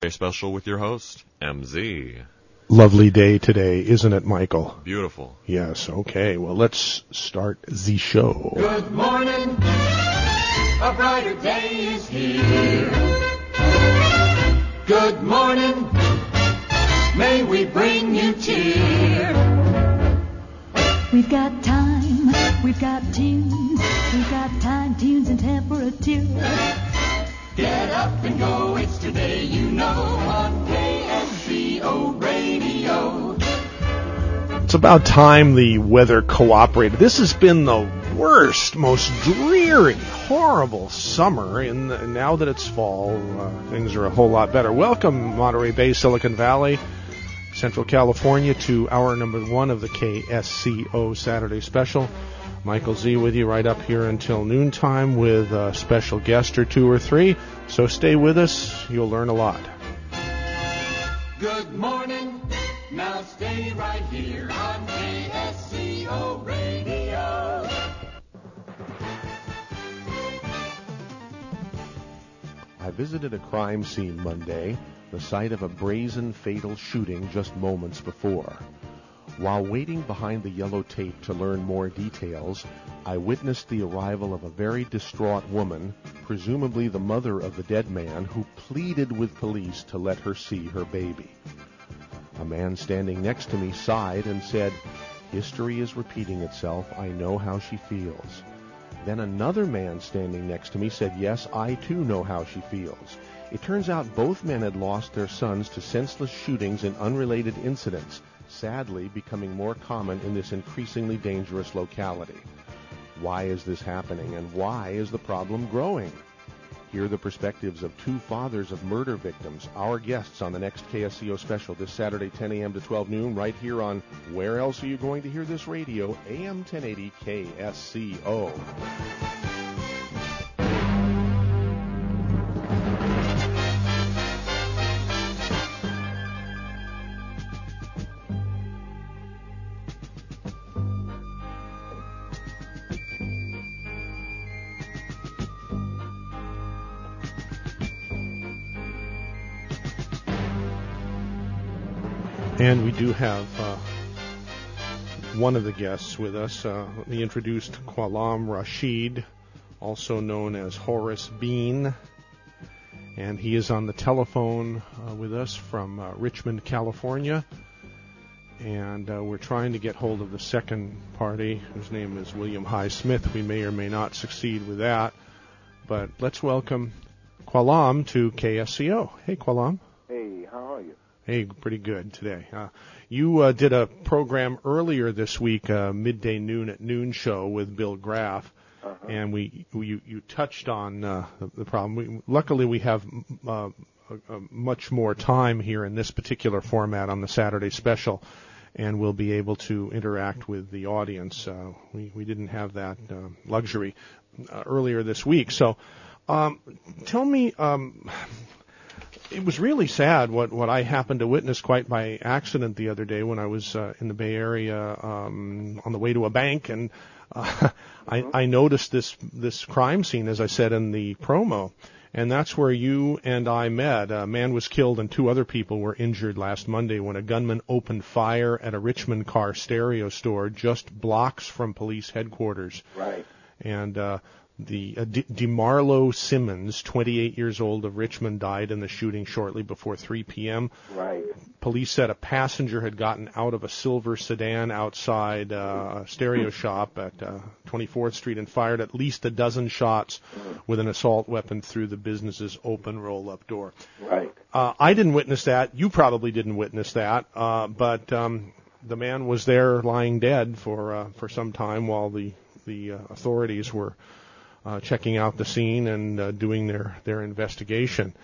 Special with your host, MZ. Lovely day today, isn't it, Michael? Beautiful. Yes, okay. Well, let's start the show. Good morning. A brighter day is here. Good morning. May we bring you cheer. We've got time, we've got tunes, we've got time, tunes, and temperature. Get up and go, it's today, you know, on KSCO Radio. It's about time the weather cooperated. This has been the worst, most dreary, horrible summer, and now that it's fall, things are a whole lot better. Welcome, Monterey Bay, Silicon Valley, Central California, to hour number 1 of the KSCO Saturday Special. Michael Z with you right up here until noontime with a special guest or two or three. So stay with us. You'll learn a lot. Good morning. Now stay right here on KSCO Radio. I visited a crime scene Monday, the site of a brazen, fatal shooting just moments before. While waiting behind the yellow tape to learn more details, I witnessed the arrival of a very distraught woman, presumably the mother of the dead man, who pleaded with police to let her see her baby. A man standing next to me sighed and said, "History is repeating itself. I know how she feels." Then another man standing next to me said, "Yes, I too know how she feels." It turns out both men had lost their sons to senseless shootings and unrelated incidents, sadly becoming more common in this increasingly dangerous locality. Why is this happening, and why is the problem growing? Hear the perspectives of two fathers of murder victims, our guests on the next KSCO special this Saturday, 10 a.m. to 12 noon, right here on Where Else Are You Going to Hear This Radio, AM 1080 KSCO. And we do have one of the guests with us. Let me introduce Qualam Rashid, also known as Horace Bean. And he is on the telephone with us from Richmond, California. And we're trying to get hold of the second party, whose name is William Highsmith. We may or may not succeed with that. But let's welcome Qualam to KSCO. Hey, Qualam. Hey, how are you? Hey, pretty good today. You did a program earlier this week, midday noon at noon show with Bill Graff, and you touched on the problem. Luckily, we have much more time here in this particular format on the Saturday special, and we'll be able to interact with the audience. We didn't have that luxury earlier this week. So tell me... It was really sad what I happened to witness quite by accident the other day when I was in the Bay Area on the way to a bank, and I noticed this crime scene, as I said in the promo, and that's where you and I met. A man was killed and 2 other people were injured last Monday when a gunman opened fire at a Richmond car stereo store just blocks from police headquarters. Right. And DeMarlo Simmons, 28 years old, of Richmond, died in the shooting shortly before 3 p.m. Right. Police said a passenger had gotten out of a silver sedan outside a stereo shop at 24th Street and fired at least a dozen shots with an assault weapon through the business's open roll-up door. Right. I didn't witness that. You probably didn't witness that. But the man was there lying dead for some time while the authorities were checking out the scene and doing their investigation.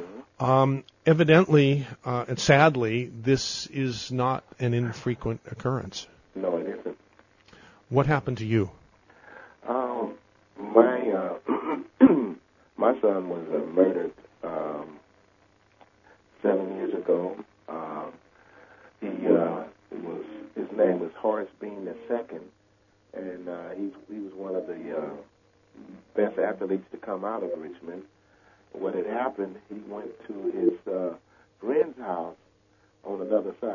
Evidently, and sadly, this is not an infrequent occurrence. No, it isn't. What happened to you? My son was murdered 7 years ago. His name was Horace Bean II, and he was one of the best athletes to come out of Richmond. What had happened, he went to his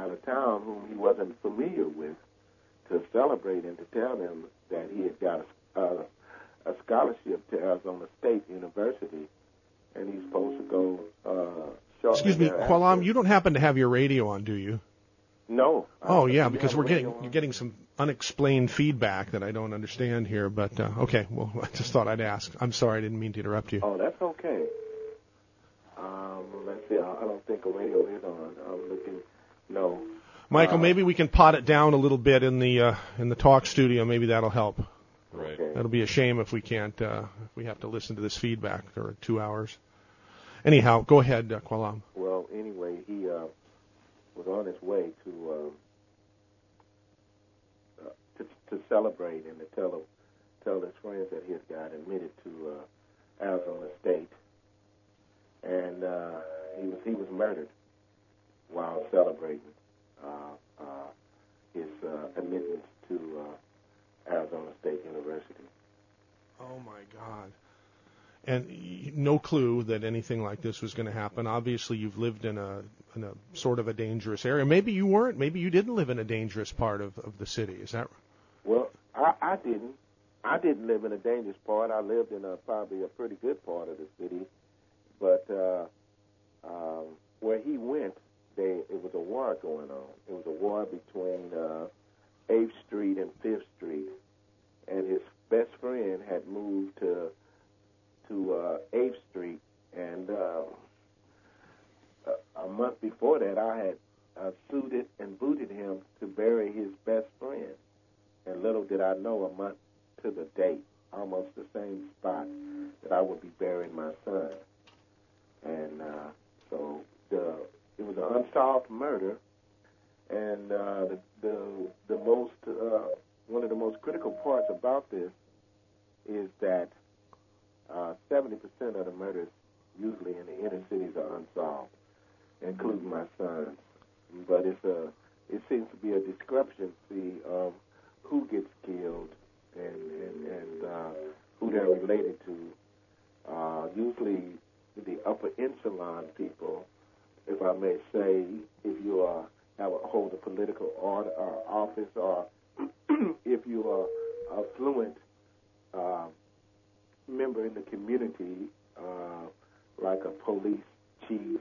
out of town whom he wasn't familiar with to celebrate and to tell them that he had got a scholarship to Arizona State University, and he's supposed to go shortly Excuse me, thereafter. Qualam, you don't happen to have your radio on, do you? No. Oh, yeah, because have a radio you're getting some unexplained feedback that I don't understand here. But okay, well, I just thought I'd ask. I'm sorry, I didn't mean to interrupt you. Oh, that's okay. Let's see. I don't think a radio is on. I'm looking. No. Michael, maybe we can pot it down a little bit in the talk studio. Maybe that'll help. Right. Okay. That'll be a shame if we can't. If we have to listen to this feedback for 2 hours. Anyhow, go ahead, Qualam. Well, anyway, he was on his way to celebrate and to tell his friends that he had got admitted to Arizona State, and he was murdered while celebrating his admittance to Arizona State University. Oh my God. And no clue that anything like this was going to happen. Obviously, you've lived in a sort of a dangerous area. Maybe you weren't. Maybe you didn't live in a dangerous part of the city. Is that right? Well, I didn't. I didn't live in a dangerous part. I lived in probably a pretty good part of the city. But where he went, it was a war going on. It was a war between 8th Street and 5th Street. And his best friend had moved to 8th Street, and a month before that, I had suited and booted him to bury his best friend. And little did I know, a month to the date, almost the same spot, that I would be burying my son. And so it was an unsolved murder, and the most one of the most critical parts about this is that 70% of the murders, usually in the inner cities, are unsolved, including my son's. But it seems to be a discrepancy of who gets killed and who they're related to. Usually, the upper echelon people, if I may say, if you hold a political office, or if you are a fluent member in the community, like a police chief,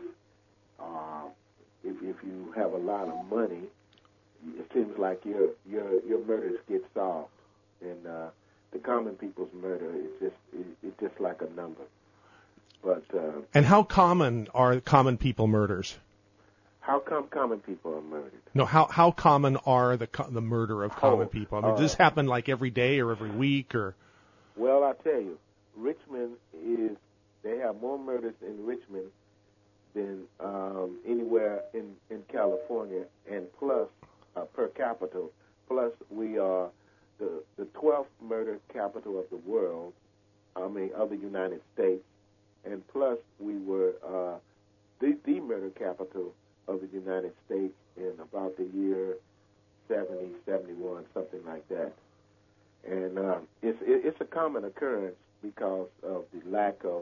if you have a lot of money, it seems like your murders get solved, and the common people's murder is just like a number. But and how common are common people murders? How come common people are murdered? No, how common are the murder of common people? I mean, does this happen like every day or every week or? Well, I tell you, Richmond they have more murders in Richmond than anywhere in California, and plus per capita. Plus, we are the 12th murder capital of the world. Of the United States, and plus we were the murder capital of the United States in about the year 70, 71, something like that. And it's a common occurrence because of the lack of,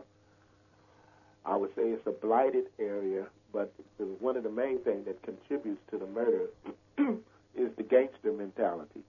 I would say it's a blighted area, but one of the main things that contributes to the murder is the gangster mentality.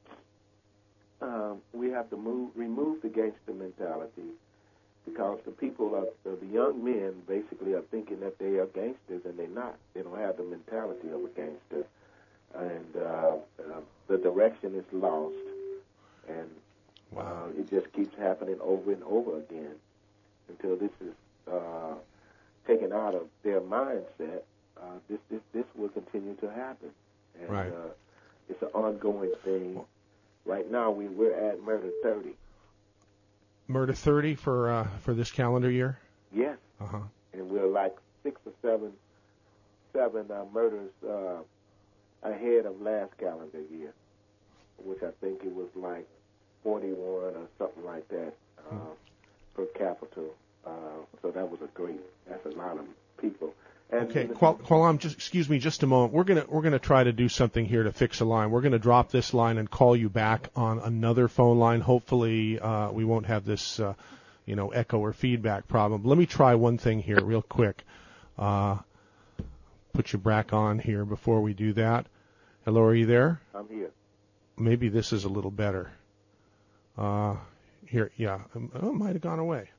We have to remove the gangster mentality, because the people, the young men, basically are thinking that they are gangsters, and they're not. They don't have the mentality of a gangster, and the direction is lost, and it just keeps happening over and over again until this is taken out of their mindset. This will continue to happen, and right. It's an ongoing thing. Right now, we're at murder 30. Murder 30 for this calendar year? Yes. Uh-huh. And we're like 6 or 7 murders ahead of last calendar year, which I think it was like 41 or something like that per capita. So that's a lot of people. And okay, Qualam, excuse me just a moment. We're gonna try to do something here to fix a line. We're gonna drop this line and call you back on another phone line. Hopefully, we won't have this, echo or feedback problem. Let me try one thing here real quick. put you back on here before we do that. Hello, are you there? I'm here. Maybe this is a little better. Here, yeah. Oh, it might have gone away.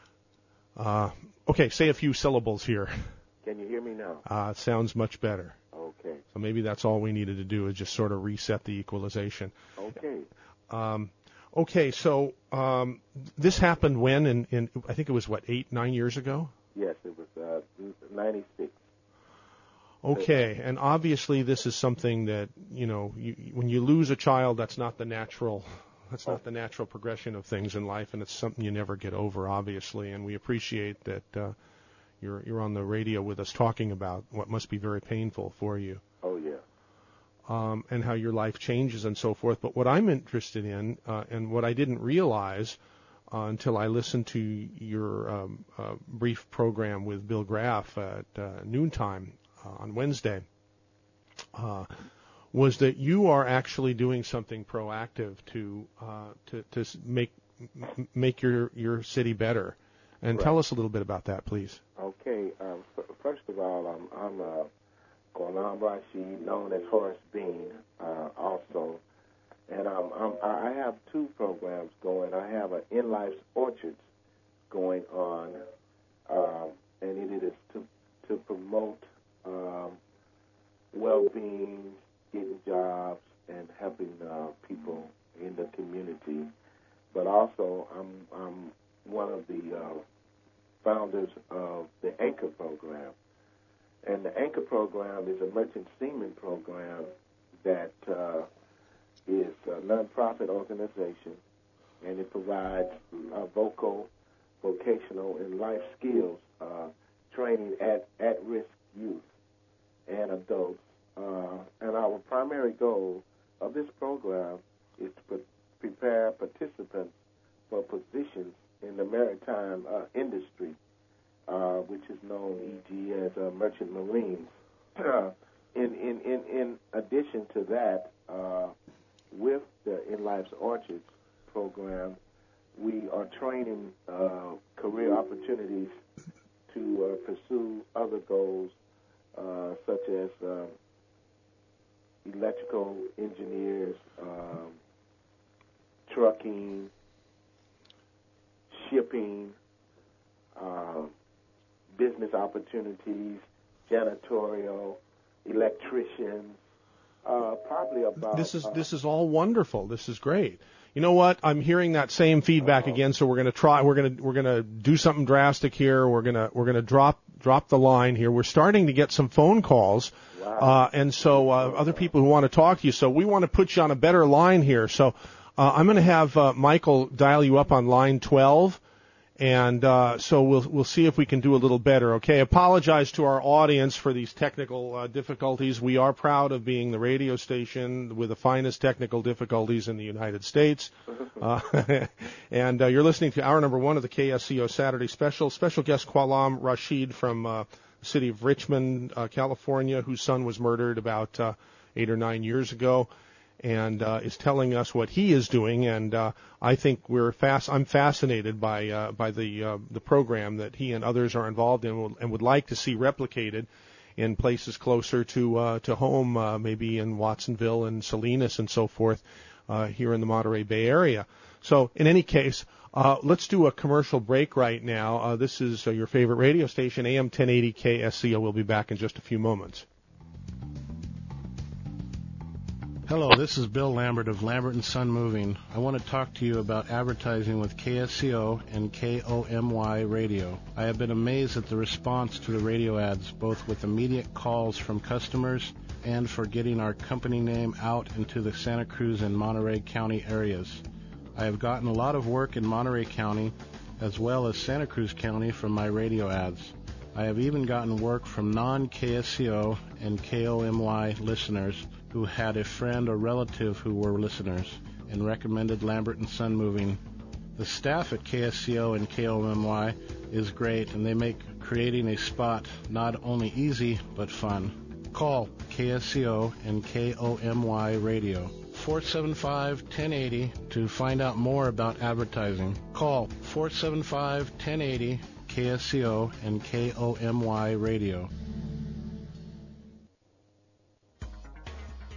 Okay, say a few syllables here. Can you hear me now? It sounds much better. Okay. So maybe that's all we needed to do is just sort of reset the equalization. Okay. Okay, so this happened when? In I think it was, 8-9 years ago? Yes, it was 96. Okay, and obviously this is something that, when you lose a child, that's not the natural progression of things in life, and it's something you never get over, obviously, and we appreciate that you're on the radio with us talking about what must be very painful for you. Oh, yeah. And how your life changes and so forth. But what I'm interested in, and what I didn't realize until I listened to your brief program with Bill Graff at noontime on Wednesday, was that you are actually doing something proactive to make your city better. And Right. Tell us a little bit about that, please. Okay. First of all, I'm Ghulam Rashid, known as Horace Bean, also, and I have two programs going. I have an In Life's Orchards going on, and it is to promote well-being, getting jobs, and helping people in the community. But also, I'm one of the founders of the Anchor program. And the Anchor program is a merchant seaman program that is a nonprofit organization, and it provides vocational, and life skills training at-risk youth and adults. And our primary goal of this program is to prepare participants for positions in the maritime industry, which is known, e.g., as merchant marines. In addition to that, with the In Life's Orchards program, we are training career opportunities to pursue other goals, such as electrical engineers, trucking, shipping, business opportunities, janitorial, electricians. Probably about. This is all wonderful. This is great. You know what? I'm hearing that same feedback again. So we're going to try. We're going to do something drastic here. We're going to drop the line here. We're starting to get some phone calls. Wow. And so other people who want to talk to you. So we want to put you on a better line here. So I'm going to have Michael dial you up on line 12. And so we'll see if we can do a little better. Okay, apologize to our audience for these technical difficulties. We are proud of being the radio station with the finest technical difficulties in the United States. And you're listening to hour number 1 of the KSCO Saturday Special. Special guest Ghulam Rashid from the city of Richmond, California, whose son was murdered about 8 or 9 years ago, and is telling us what he is doing. And I think I'm fascinated by the program that he and others are involved in, and would like to see replicated in places closer to home, maybe in Watsonville and Salinas and so forth, here in the Monterey Bay Area. So in any case, let's do a commercial break right now. This is your favorite radio station, AM 1080 KSCO. We'll be back in just a few moments. Hello, this is Bill Lambert of Lambert & Son Moving. I want to talk to you about advertising with KSCO and KOMY Radio. I have been amazed at the response to the radio ads, both with immediate calls from customers and for getting our company name out into the Santa Cruz and Monterey County areas. I have gotten a lot of work in Monterey County as well as Santa Cruz County from my radio ads. I have even gotten work from non-KSCO and KOMY listeners who had a friend or relative who were listeners and recommended Lambert & Son Moving. The staff at KSCO and KOMY is great, and they make creating a spot not only easy but fun. Call KSCO and KOMY Radio 475-1080 to find out more about advertising. Call 475-1080 KSCO and KOMY Radio.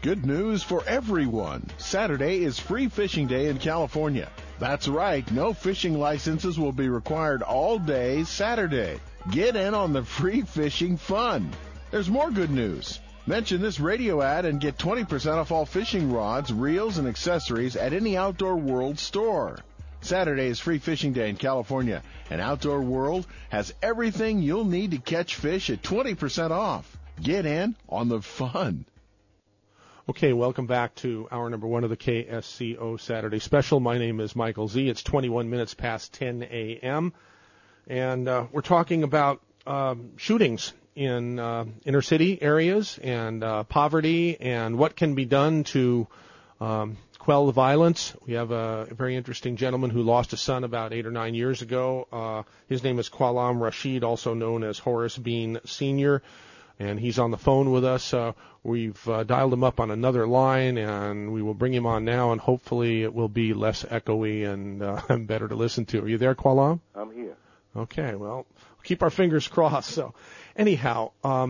good news for everyone. Saturday is Free Fishing Day in California. That's right, no fishing licenses will be required all day Saturday. Get in on the free fishing fun. There's more good news. Mention this radio ad and get 20% off all fishing rods, reels, and accessories at any Outdoor World store. Saturday is Free Fishing Day in California, and Outdoor World has everything you'll need to catch fish at 20% off. Get in on the fun. Okay, welcome back to hour number 1 of the KSCO Saturday Special. My name is Michael Z. It's 21 minutes past 10 a.m., and we're talking about shootings in inner city areas and poverty and what can be done to quell the violence. We have a very interesting gentleman who lost a son about 8 or 9 years ago. His name is Qualam Rashid, also known as Horace Bean Sr., and he's on the phone with us. We've dialed him up on another line, and we will bring him on now, and hopefully it will be less echoey and better to listen to. Are you there, Qualam? I'm here. Okay, well, keep our fingers crossed. So, anyhow,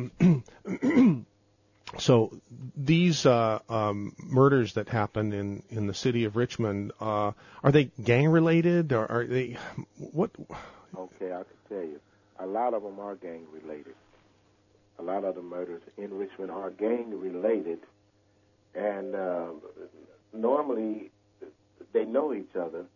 so these murders that happened in the city of Richmond, are they gang-related, or are they what? Okay, I can tell you. A lot of them are gang-related. A lot of the murders in Richmond are gang-related, and normally they know each other,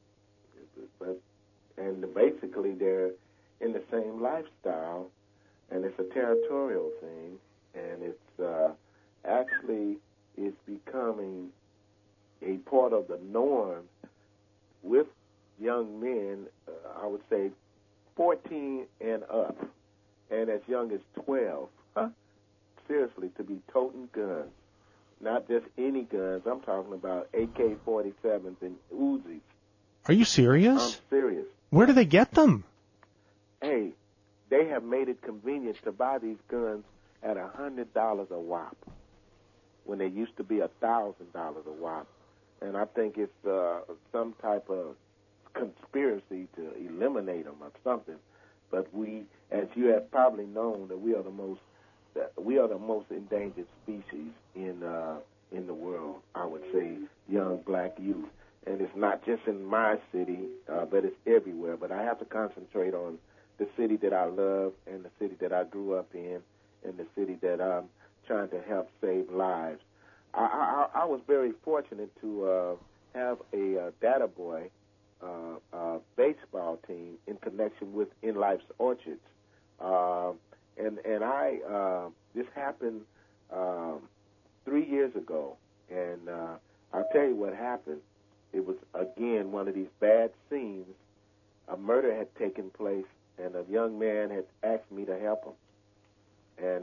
and basically they're in the same lifestyle, and it's a territorial thing, and it's actually it's becoming a part of the norm with young men, I would say 14 and up, and as young as 12. Seriously, to be toting guns. Not just any guns. I'm talking about AK-47s and Uzis. Are you serious? I'm serious. Where do they get them? Hey, they have made it convenient to buy these guns at $100 a whop when they used to be $1,000 a whop. And I think it's some type of conspiracy to eliminate them or something. But we, as you have probably known, that we are the most endangered species in the world. I would say young black youth, and it's not just in my city, but it's everywhere. But I have to concentrate on the city that I love and the city that I grew up in, and the city that I'm trying to help save lives. I was very fortunate to have a data boy baseball team in connection with In Life's Orchards. And I this happened 3 years ago, and I'll tell you what happened. It was, again, one of these bad scenes. A murder had taken place, and a young man had asked me to help him. And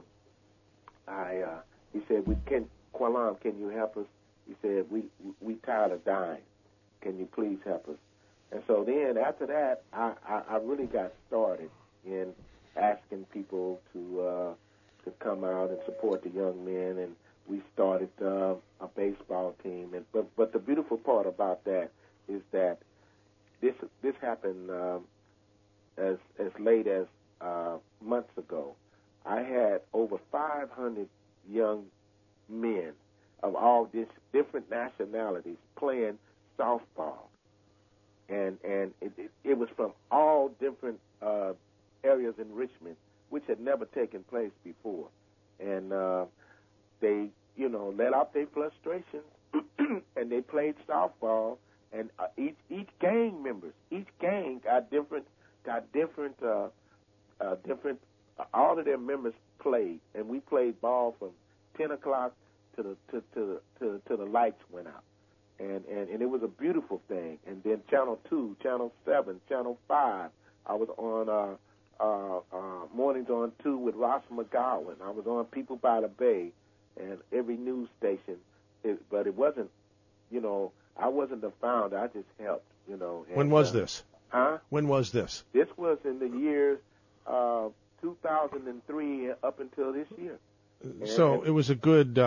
he said, Qualam, can you help us? He said, we tired of dying. Can you please help us? And so then after that, I really got started in asking people to come out and support the young men, and we started a baseball team. But the beautiful part about that is that this happened as late as months ago. I had over 500 young men of all different nationalities playing softball, and it was from all different areas in Richmond, which had never taken place before, and they, let out their frustrations, and they played softball, and each gang got different, all of their members played, and we played ball from 10 o'clock to the lights went out. And it was a beautiful thing. And then Channel 2, Channel 7, Channel 5, I was on Mornings on 2 with Ross McGowan. I was on People by the Bay and every news station. But it wasn't, I wasn't the founder. I just helped, And, when was this? Huh? When was this? This was in the years 2003 up until this year. So it was a good,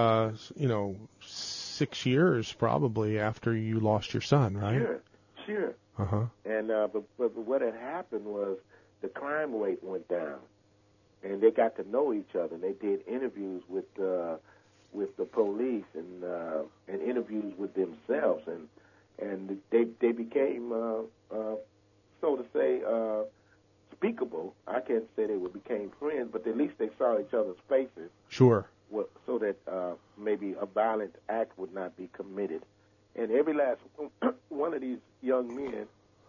6 years probably after you lost your son, right? Sure. Uh-huh. And but what had happened was the crime rate went down, and they got to know each other. And they did interviews with with the police and interviews with themselves, and they became so to say speakable. I can't say they became friends, but at least they saw each other's faces. Sure. So that maybe a violent act would not be committed. And every last one of these young men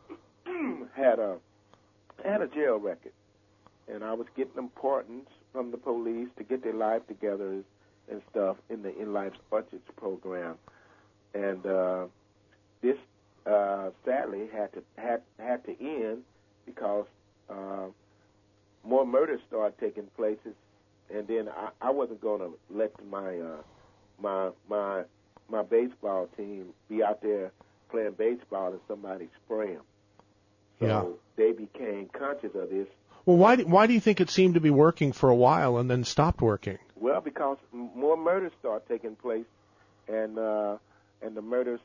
had a jail record, and I was getting them pardons from the police to get their life together and stuff in the In Life's Orchards program. And this sadly had to end because more murders started taking places, and then I wasn't going to let my baseball team be out there playing baseball and somebody spray them. So they became conscious of this. Well, why do you think it seemed to be working for a while and then stopped working? Well, because more murders start taking place, and the murders,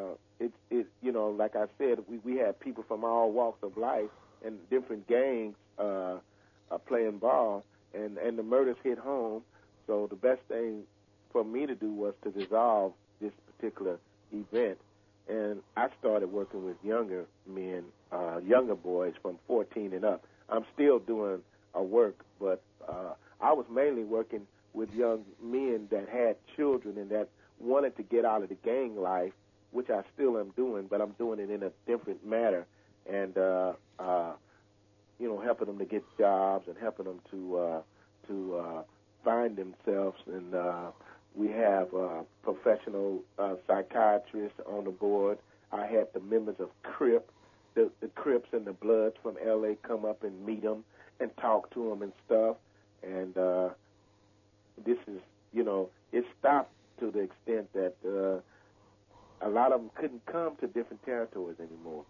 like I said, we had people from all walks of life and different gangs playing ball, and the murders hit home. So the best thing for me to do was to dissolve this particular event, and I started working with younger men, younger boys from 14 and up. I'm still doing work, but I was mainly working with young men that had children and that wanted to get out of the gang life, which I still am doing, but I'm doing it in a different manner, and helping them to get jobs and helping them to find themselves. And we have professional psychiatrists on the board. I had the members of CRIP, the Crips and the Bloods from L.A. come up and meet them and talk to them and stuff. And this is, it stopped to the extent that a lot of them couldn't come to different territories anymore.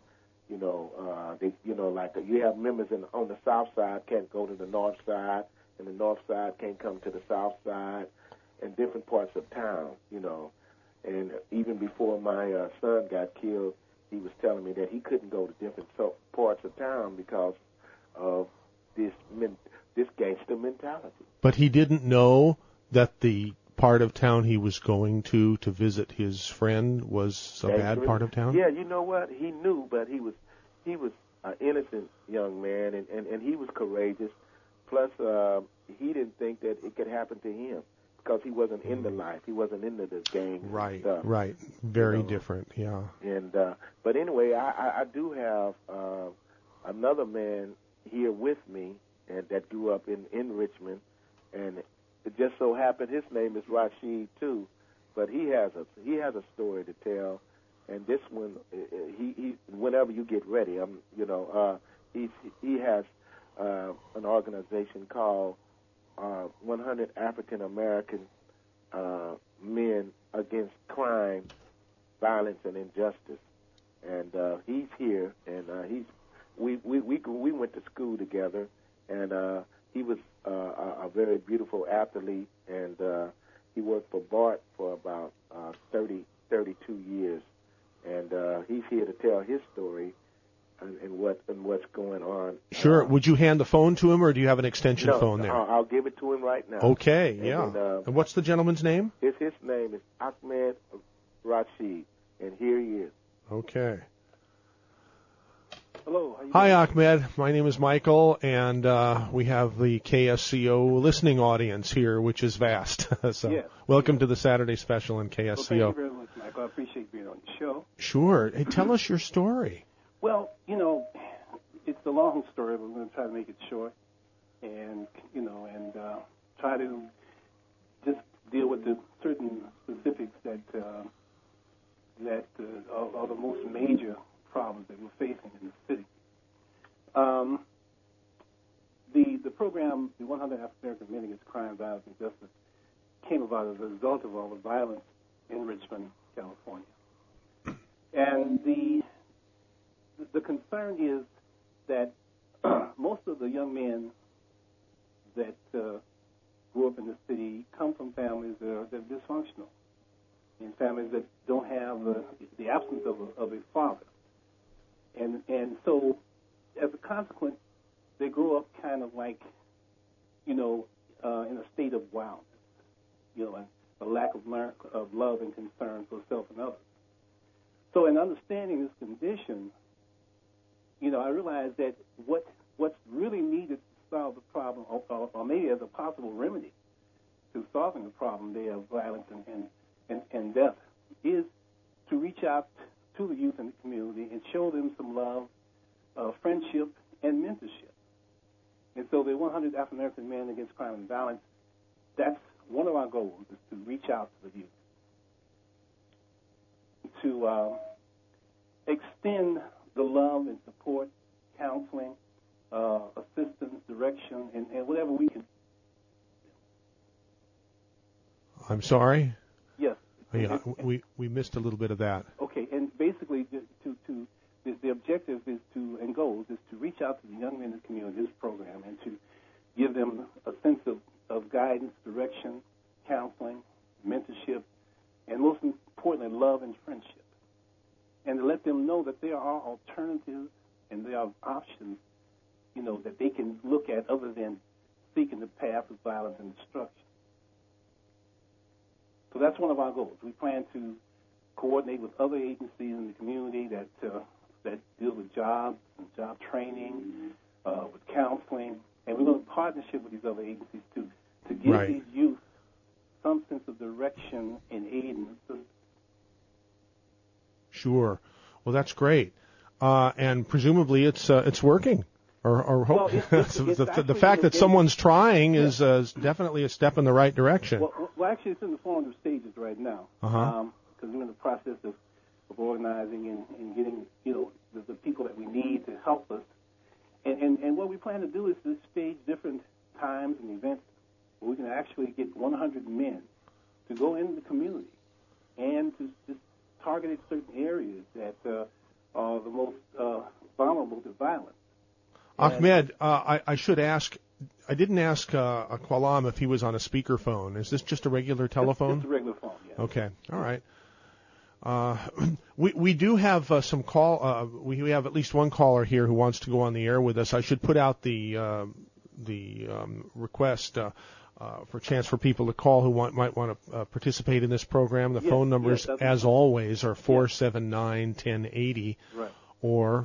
You have members on the south side can't go to the north side, and the north side can't come to the south side, and different parts of town, And even before my son got killed, he was telling me that he couldn't go to different parts of town because of this gangster mentality. But he didn't know that the part of town he was going to visit his friend was a bad part of town? Yeah, you know what? He knew, but he was an innocent young man, and he was courageous. Plus, he didn't think that it could happen to him because he wasn't in the life. He wasn't into the gang stuff. Right. Very different, yeah. And but anyway, I do have another man here with me and that grew up in Richmond, and it just so happened his name is Rashid too, but he has a story to tell, and this one he whenever you get ready, he has an organization called 100 African American Men Against Crime, Violence, and Injustice, and he's here, and we went to school together, and he was a very beautiful athlete, and he worked for BART for about 32 years, and he's here to tell his story and what's going on. Sure. Would you hand the phone to him, or do you have an extension phone there? I'll give it to him right now. Okay, and what's the gentleman's name? His name is Ahmed Rashid, and here he is. Okay. Hello. Hi, Ahmed. My name is Michael, and we have the KSCO listening audience here, which is vast. So, welcome to the Saturday special in KSCO. Well, thank you very much, Michael. I appreciate being on the show. Sure. Hey, tell us your story. Well, it's a long story, but I'm going to try to make it short, and try to just deal with the certain specifics that are the most major problems that we're facing in the city. The program, the 100 African American Men Against Crime, Violence, and Justice, came about as a result of all the violence in Richmond, California. And the concern is that most of the young men that grew up in the city come from families that are dysfunctional, and families that don't have the absence of a father. And so, as a consequence, they grow up kind of like, in a state of wildness. And a lack of love and concern for self and others. So in understanding this condition, I realized that what's really needed to solve the problem, or maybe as a possible remedy to solving the problem there of violence and death, is to reach out to the youth in the community and show them some love, friendship, and mentorship. And so the 100 African American Men Against Crime and Violence, that's one of our goals, is to reach out to the youth, to extend the love and support, counseling, assistance, direction, and whatever we can. I'm sorry? Yes. Yeah, we missed a little bit of that. Okay, and basically the objective is and goals is to reach out to the young men in the community, this program, and to give them a sense of guidance, direction, counseling, mentorship, and most importantly, love and friendship. And to let them know that there are alternatives and there are options, that they can look at other than seeking the path of violence and destruction. So that's one of our goals. We plan to coordinate with other agencies in the community that deal with jobs and job training, with counseling, and we're going to partnership with these other agencies to give Right. these youth some sense of direction and aid and assistance. Sure. Well, that's great. And presumably it's working. Or hope. Well, it's the actually fact that someone's trying Yeah. is definitely a step in the right direction. Well, actually, it's in the formative stages right now. Uh-huh. Because we're in the process of organizing and getting, the people that we need to help us. And what we plan to do is to stage different times and events where we can actually get 100 men to go into the community and to just target certain areas that are the most vulnerable to violence. Ahmed, I should ask, I didn't ask Qualam if he was on a speakerphone. Is this just a regular telephone? Just a regular phone, yeah. Okay, all right. We do have some call. We have at least one caller here who wants to go on the air with us. I should put out the request for a chance for people to call who might want to participate in this program. The phone numbers, as always, are 479-1080 right. or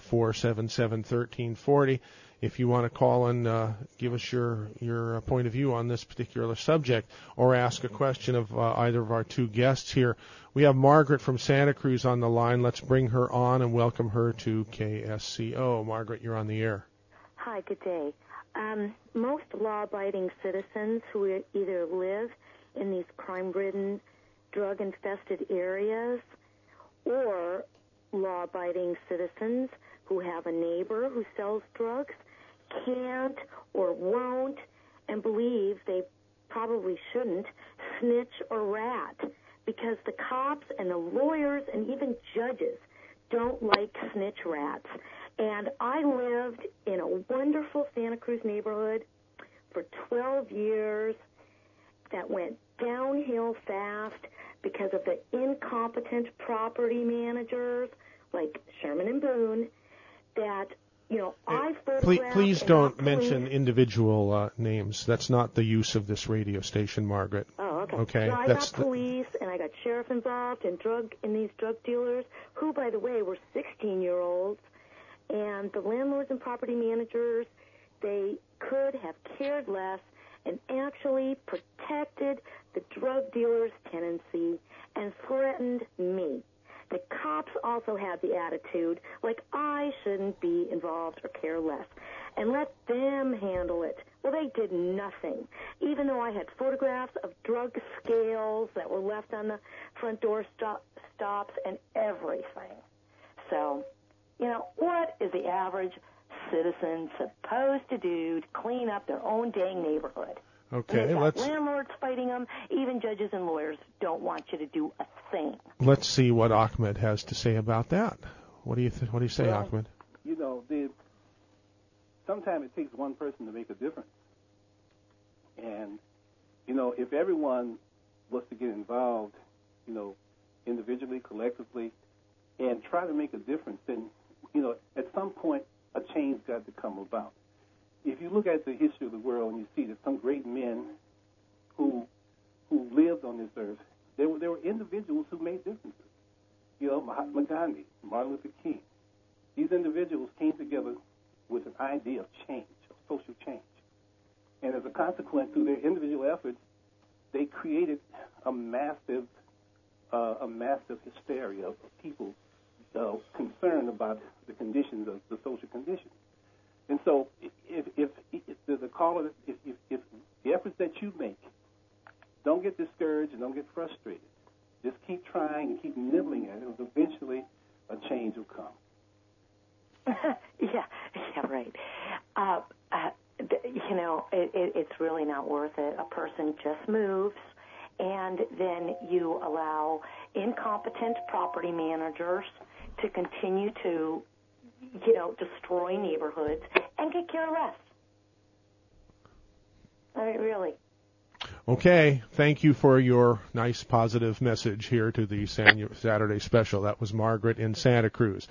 477-1340. If you want to call and give us your point of view on this particular subject or ask a question of either of our two guests here. We have Margaret from Santa Cruz on the line. Let's bring her on and welcome her to KSCO. Margaret, you're on the air. Hi, good day. Most law-abiding citizens who either live in these crime-ridden, drug-infested areas or law-abiding citizens who have a neighbor who sells drugs can't or won't and believe they probably shouldn't snitch or rat because the cops and the lawyers and even judges don't like snitch rats. And I lived in a wonderful Santa Cruz neighborhood for 12 years that went downhill fast because of the incompetent property managers like Sherman and Boone that, I photographed. Please don't mention individual names. That's not the use of this radio station, Margaret. Oh, okay. Okay. So I got police and I got sheriff involved and these drug dealers who, by the way, were 16-year-olds. And the landlords and property managers, they could have cared less and actually protected the drug dealer's tenancy and threatened me. The cops also had the attitude like I shouldn't be involved or care less and let them handle it. Well, they did nothing, even though I had photographs of drug scales that were left on the front door stops and everything. So, what is the average citizen supposed to do to clean up their own dang neighborhood? Okay, landlords fighting them. Even judges and lawyers don't want you to do a thing. Let's see what Ahmed has to say about that. What do you say, Ahmed? Sometimes it takes one person to make a difference. And, if everyone was to get involved, individually, collectively, and try to make a difference, then, at some point a change got to come about. If you look at the history of the world and you see that some great men who lived on this earth, there were individuals who made differences. You know, Mahatma Gandhi, Martin Luther King. These individuals came together with an idea of change, of social change. And as a consequence, through their individual efforts, they created a massive hysteria of people concerned about the conditions of the social conditions. And so, if the caller, if the efforts that you make, don't get discouraged and don't get frustrated. Just keep trying and keep nibbling at it. Eventually, a change will come. Yeah, right. You know, it's really not worth it. A person just moves, and then you allow incompetent property managers to continue to, you know, destroy neighborhoods and get care less. I mean, really. Okay, thank you for your nice positive message here to the Saturday special. That was Margaret in Santa Cruz.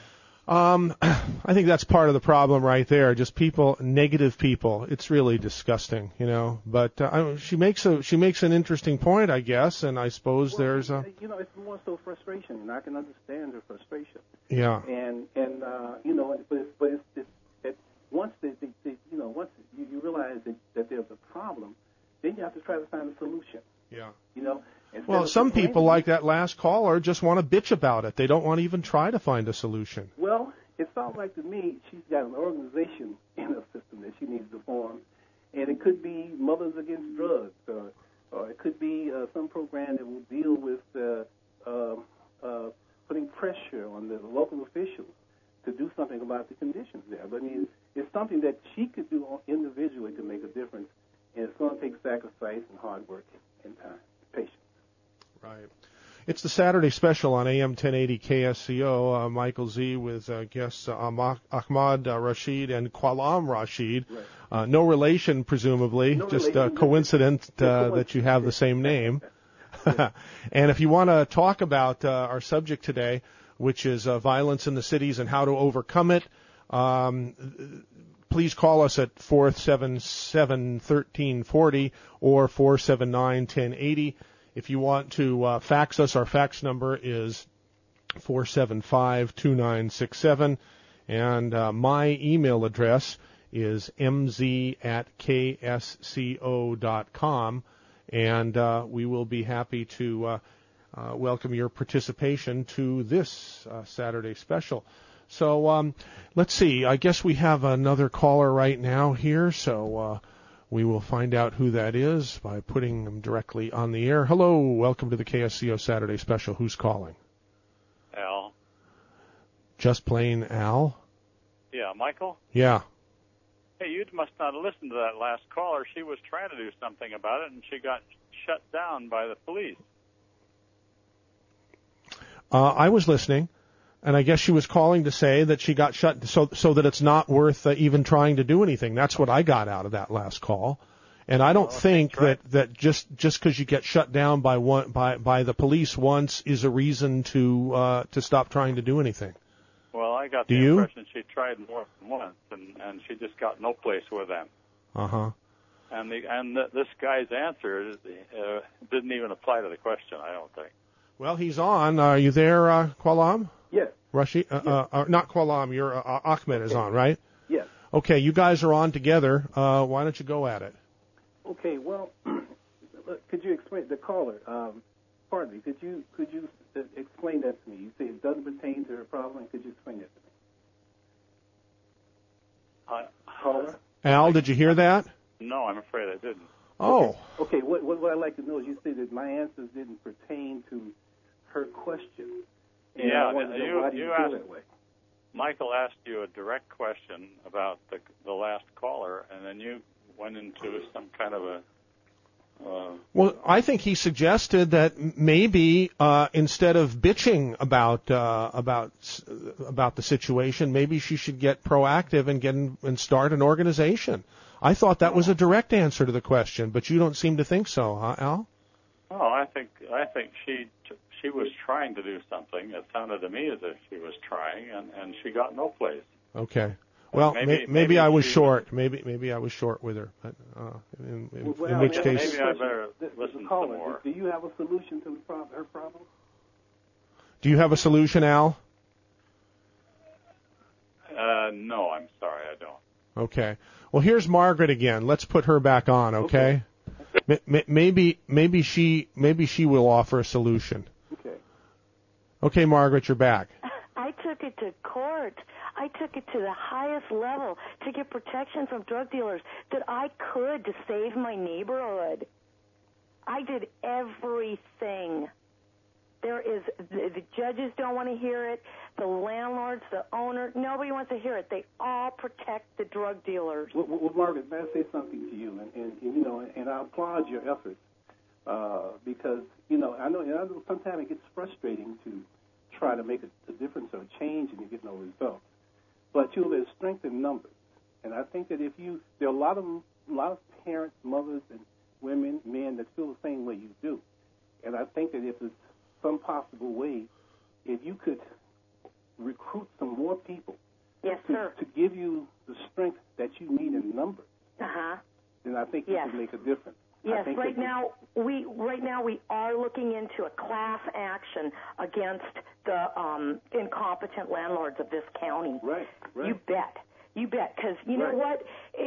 I think that's part of the problem right there. Just people, negative people. It's really disgusting, you know. But she makes an interesting point, I guess, and I suppose there's a. You know, it's more so frustration, and I can understand her frustration. Yeah. And you know, but it's once they you know, once you realize that there's a problem, then you have to try to find a solution. Yeah. You know. Well, some people, like that last caller, just want to bitch about it. They don't want to even try to find a solution. Well, it sounds like to me she's got an organization in her system that she needs to form, and it could be Mothers Against Drugs, or it could be some program that will deal with putting pressure on the local officials to do something about the conditions there. But I mean, it's something that she could do individually to make a difference, and it's going to take sacrifice and hard work and time, patience. Right. It's the Saturday special on AM 1080 KSCO. Michael Z with guests Ahmad Rashid and Qalam Rashid. Right. No relation, presumably, no just relation. Coincidence that you have the same name. And if you want to talk about our subject today, which is violence in the cities and how to overcome it, please call us at 477-1340 or 479-1080. If you want to fax us, our fax number is 475-2967, and my email address is mz@ksco.com, and we will be happy to welcome your participation to this Saturday special. So let's see. I guess we have another caller right now here, so we will find out who that is by putting them directly on the air. Hello, welcome to the KSCO Saturday Special. Who's calling? Al. Just plain Al? Yeah, Michael? Yeah. Hey, you must not have listened to that last caller. She was trying to do something about it, and she got shut down by the police. I was listening. And I guess she was calling to say that she got shut, so that it's not worth even trying to do anything. That's what I got out of that last call. And I don't think that just because you get shut down by the police once is a reason to stop trying to do anything. Well, I got the impression she tried more than once, and she just got no place with them. Uh-huh. And this guy's answer didn't even apply to the question, I don't think. Well, he's on. Are you there, Qalam? Yes. Rashid? Yes. Not Qalam. Ahmed is on, right? Yes. Okay, you guys are on together. Why don't you go at it? Okay. Well, could you explain the caller? Pardon me. Could you explain that to me? You say it doesn't pertain to her problem. Could you explain that to me? Caller. Al, did you hear that? No, I'm afraid I didn't. Oh. Okay. What I'd like to know is you say that my answers didn't pertain to her question. And yeah, you asked. That way? Michael asked you a direct question about the last caller, and then you went into some kind of a. Well, I think he suggested that maybe instead of bitching about the situation, maybe she should get proactive and start an organization. I thought that was a direct answer to the question, but you don't seem to think so, huh, Al? Oh, I think she was trying to do something. It sounded to me as if she was trying, and she got no place. Okay. Well, maybe I was she- short. Maybe I was short with her. In which case, maybe I better listen some Caller, more. do you have a solution to her problem? do you have a solution, Al? No, I'm sorry, I don't. Okay. Well, here's Margaret again. Let's put her back on, okay? Maybe she will offer a solution. Okay. Okay, Margaret, you're back. I took it to court. I took it to the highest level to get protection from drug dealers that I could to save my neighborhood. I did everything. The judges don't want to hear it. The landlords, the owner, nobody wants to hear it. They all protect the drug dealers. Well, Margaret, may I say something to you? And I applaud your efforts because, I know sometimes it gets frustrating to try to make a difference or a change and you get no results. But, there's strength in numbers. And I think that there are a lot of parents, mothers, and women, men that feel the same way you do. And I think that if there's some possible way, if you could recruit some more people Yes, sir. to give you the strength that you need in numbers, Uh-huh. then I think Yes. it can make a difference. Yes, right now we are looking into a class action against the incompetent landlords of this county. Right. You bet, because you know what,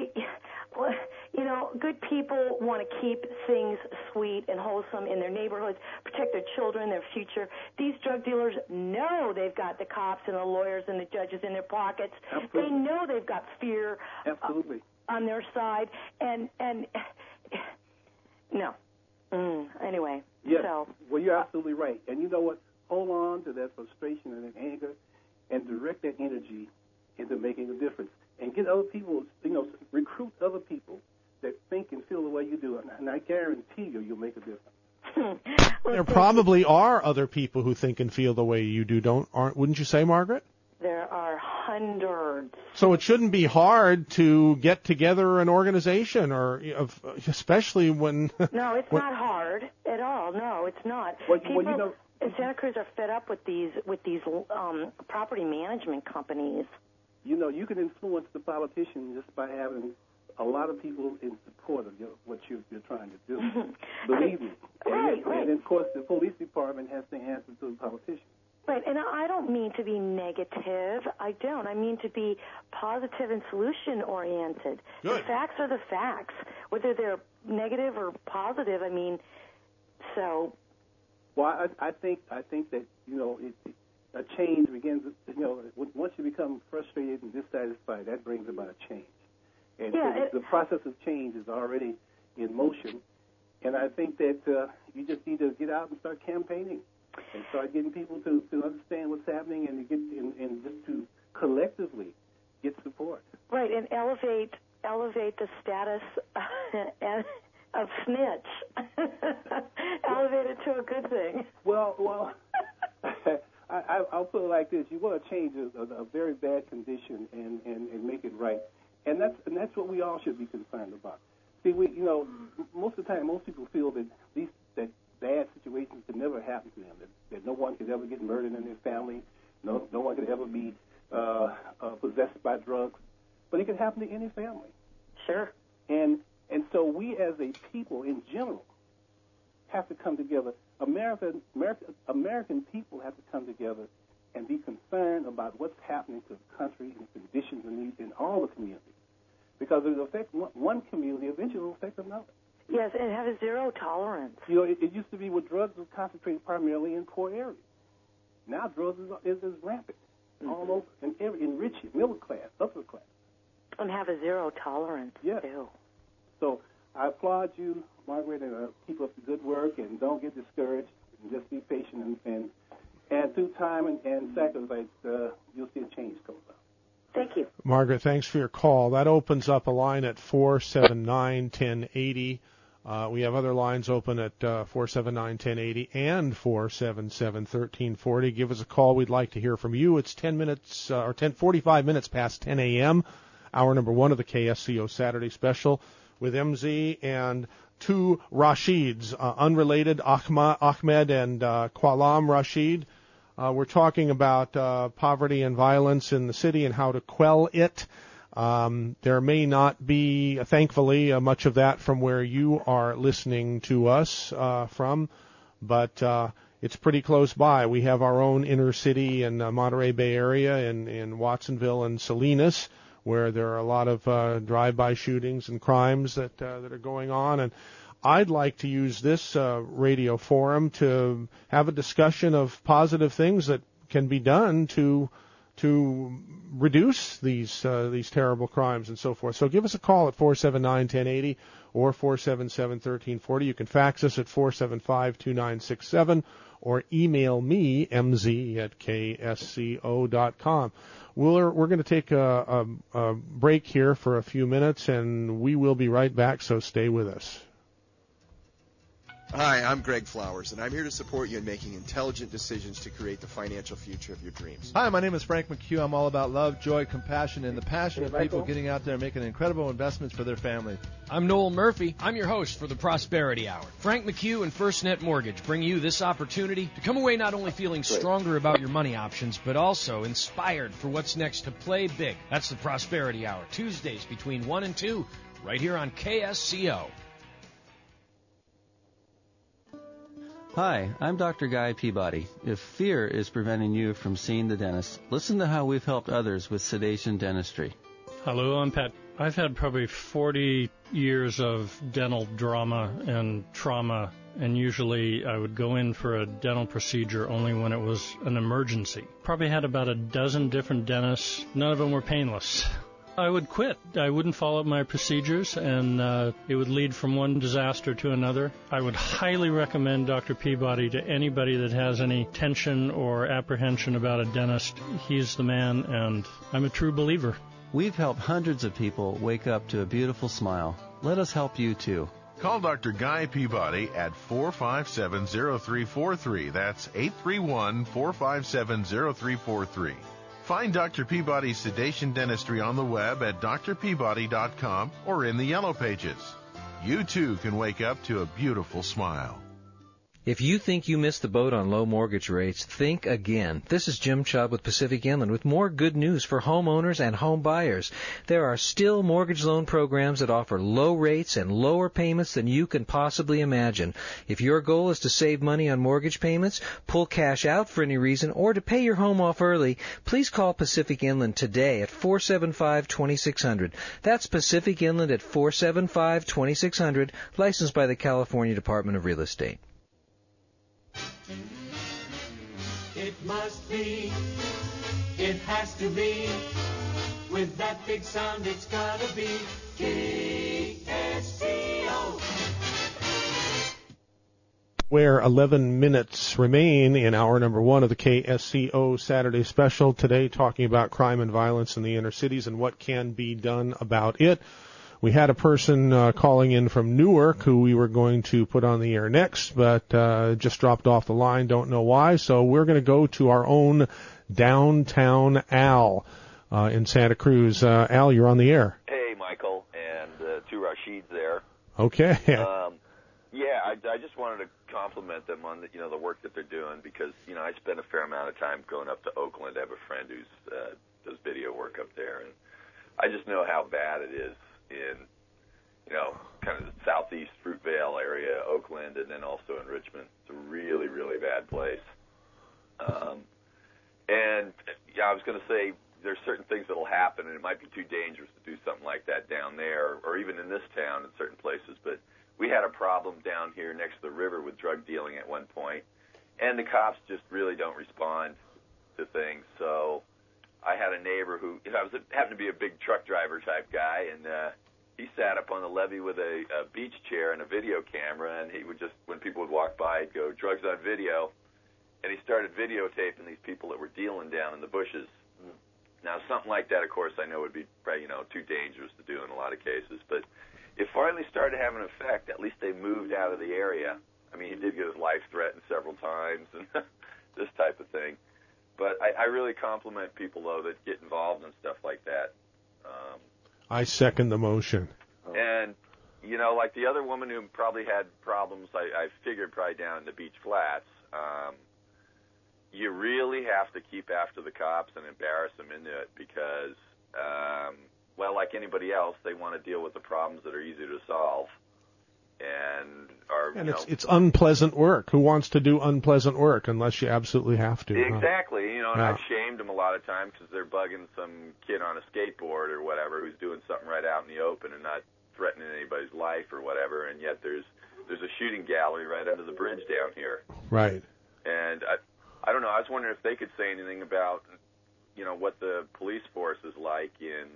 good people want to keep things sweet and wholesome in their neighborhoods, protect their children, their future. These drug dealers know they've got the cops and the lawyers and the judges in their pockets. Absolutely. They know they've got fear. Absolutely. On their side, and no. Anyway, Yes. so Well, you're absolutely right. And you know what? Hold on to that frustration and that anger and direct that energy into making a difference. And get other people, recruit other people that think and feel the way you do. And I guarantee you'll make a difference. There probably are other people who think and feel the way you do, wouldn't you say, Margaret? there are hundreds. So it shouldn't be hard to get together an organization, especially when. No, it's not hard at all. No, it's not. People in Santa Cruz are fed up with these property management companies. You can influence the politicians just by having a lot of people in support of what you're trying to do. Believe me. Right. And, of course, the police department has to answer to the politicians. Right, and I don't mean to be negative. I don't. I mean to be positive and solution-oriented. Good. The facts are the facts, whether they're negative or positive. I mean, so. Well, I think that a change begins. Once you become frustrated and dissatisfied, that brings about a change. And so the process of change is already in motion. And I think that you just need to get out and start campaigning and start getting people to understand what's happening and just to collectively get support. Right, and elevate the status of snitch. Elevate it to a good thing. Well, I'll put it like this: you want to change a very bad condition and make it right, and that's what we all should be concerned about. See, most of the time, most people feel that that bad situations could never happen to them. That no one could ever get murdered in their family. No one could ever be possessed by drugs. But it can happen to any family. Sure. And so we as a people in general have to come together. American people have to come together and be concerned about what's happening to the country and conditions and needs in all the communities. Because if it affects one community, eventually it will affect another. Yes, and have a zero tolerance. It used to be where drugs were concentrated primarily in poor areas. Now drugs is rampant all over, in rich, middle class, upper class. And have a zero tolerance, too. So I applaud you, Margaret, and keep up the good work, and don't get discouraged, and just be patient, and through time and sacrifice, you'll see a change come about. Thank you. Margaret, thanks for your call. That opens up a line at 479-1080. We have other lines open at 479-1080 and 477-1340. Give us a call. We'd like to hear from you. It's 45 minutes past 10 a.m., hour number 1 of the KSCO Saturday Special with MZ and two Rashids, unrelated, Ahmed and Qalam Rashid. We're talking about poverty and violence in the city and how to quell it. There may not be, thankfully, much of that from where you are listening to us from, but it's pretty close by. We have our own inner city in Monterey Bay area in Watsonville and Salinas, where there are a lot of drive-by shootings and crimes that are going on. And I'd like to use this radio forum to have a discussion of positive things that can be done to reduce these terrible crimes and so forth. So give us a call at 479-1080 or 477-1340. You can fax us at 475-2967 or email me, mz@ksco.com. We're going to take a break here for a few minutes, and we will be right back, so stay with us. Hi, I'm Greg Flowers, and I'm here to support you in making intelligent decisions to create the financial future of your dreams. Hi, my name is Frank McHugh. I'm all about love, joy, compassion, and the passion of people getting out there and making incredible investments for their family. I'm Noel Murphy. I'm your host for the Prosperity Hour. Frank McHugh and FirstNet Mortgage bring you this opportunity to come away not only feeling stronger about your money options, but also inspired for what's next to play big. That's the Prosperity Hour, Tuesdays between 1 and 2, right here on KSCO. Hi, I'm Dr. Guy Peabody. If fear is preventing you from seeing the dentist, listen to how we've helped others with sedation dentistry. Hello, I'm Pat. I've had probably 40 years of dental drama and trauma, and usually I would go in for a dental procedure only when it was an emergency. Probably had about a dozen different dentists. None of them were painless. I would quit. I wouldn't follow up my procedures, and it would lead from one disaster to another. I would highly recommend Dr. Peabody to anybody that has any tension or apprehension about a dentist. He's the man, and I'm a true believer. We've helped hundreds of people wake up to a beautiful smile. Let us help you, too. Call Dr. Guy Peabody at 457-0343. That's 831-457-0343. Find Dr. Peabody's sedation dentistry on the web at drpeabody.com or in the Yellow Pages. You, too, can wake up to a beautiful smile. If you think you missed the boat on low mortgage rates, think again. This is Jim Chubb with Pacific Inland with more good news for homeowners and home buyers. There are still mortgage loan programs that offer low rates and lower payments than you can possibly imagine. If your goal is to save money on mortgage payments, pull cash out for any reason, or to pay your home off early, please call Pacific Inland today at 475-2600. That's Pacific Inland at 475-2600, licensed by the California Department of Real Estate. It must be, it has to be, with that big sound it's gotta be KSCO. Where 11 minutes remain in hour number 1 of the KSCO Saturday Special, today talking about crime and violence in the inner cities and what can be done about it. We had a person calling in from Newark who we were going to put on the air next, but just dropped off the line. Don't know why. So we're going to go to our own downtown Al in Santa Cruz. Al, you're on the air. Hey, Michael, and two Rashids there. Okay. I just wanted to compliment them on the work that they're doing because I spend a fair amount of time going up to Oakland. I have a friend who's does video work up there, and I just know how bad it is in, kind of the southeast Fruitvale area, Oakland, and then also in Richmond. It's a really, really bad place. I was going to say there's certain things that will happen, and it might be too dangerous to do something like that down there, or even in this town in certain places. But we had a problem down here next to the river with drug dealing at one point, and the cops just really don't respond to things. So I had a neighbor who happened to be a big truck driver type guy, and he sat up on the levee with a beach chair and a video camera, and he would just, when people would walk by, he'd go, "Drugs on video," and he started videotaping these people that were dealing down in the bushes. Now, something like that, of course, I know would be probably, too dangerous to do in a lot of cases, but it finally started having an effect. At least they moved out of the area. I mean, he did get his life threatened several times and this type of thing. But I really compliment people, though, that get involved in stuff like that. I second the motion. And, like the other woman who probably had problems, I figured probably down in the Beach Flats, you really have to keep after the cops and embarrass them into it because well, like anybody else, they want to deal with the problems that are easy to solve, and it's unpleasant work. Who wants to do unpleasant work unless you absolutely have to? Exactly. And Yeah. I've shamed them a lot of times because they're bugging some kid on a skateboard or whatever who's doing something right out in the open and not threatening anybody's life or whatever. And yet there's a shooting gallery right under the bridge down here. Right. And I don't know. I was wondering if they could say anything about, what the police force is like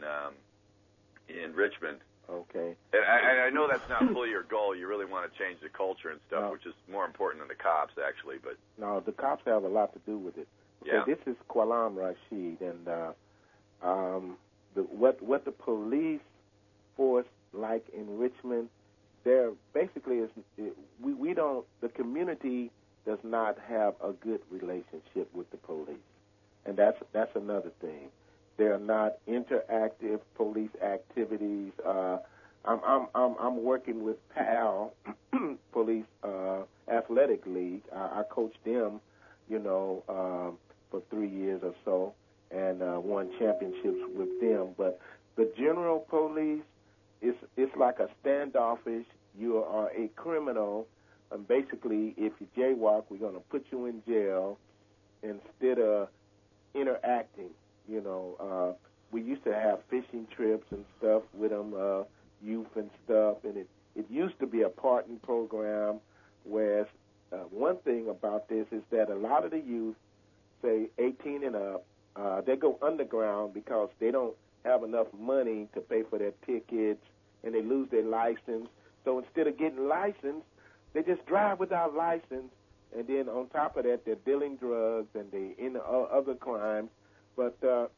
in Richmond. Okay. And I know that's not fully your goal. You really want to change the culture and stuff, which is more important than the cops, actually. But no, the cops have a lot to do with it. Yeah. Okay, this is Qualam Rashid, and what the police force like in Richmond, they're basically we don't. The community does not have a good relationship with the police, and that's another thing. They're not interactive police activities. I'm working with PAL, Police Athletic League. I coached them, for 3 years or so, and won championships with them. But the general police, it's like a standoffish. You are a criminal, and basically, if you jaywalk, we're going to put you in jail instead of interacting. We used to have fishing trips and stuff with them, youth and stuff, and it used to be a parting program, whereas one thing about this is that a lot of the youth, say 18 and up, they go underground because they don't have enough money to pay for their tickets, and they lose their license. So instead of getting licensed, they just drive without license, and then on top of that, they're dealing drugs and they into other crimes. But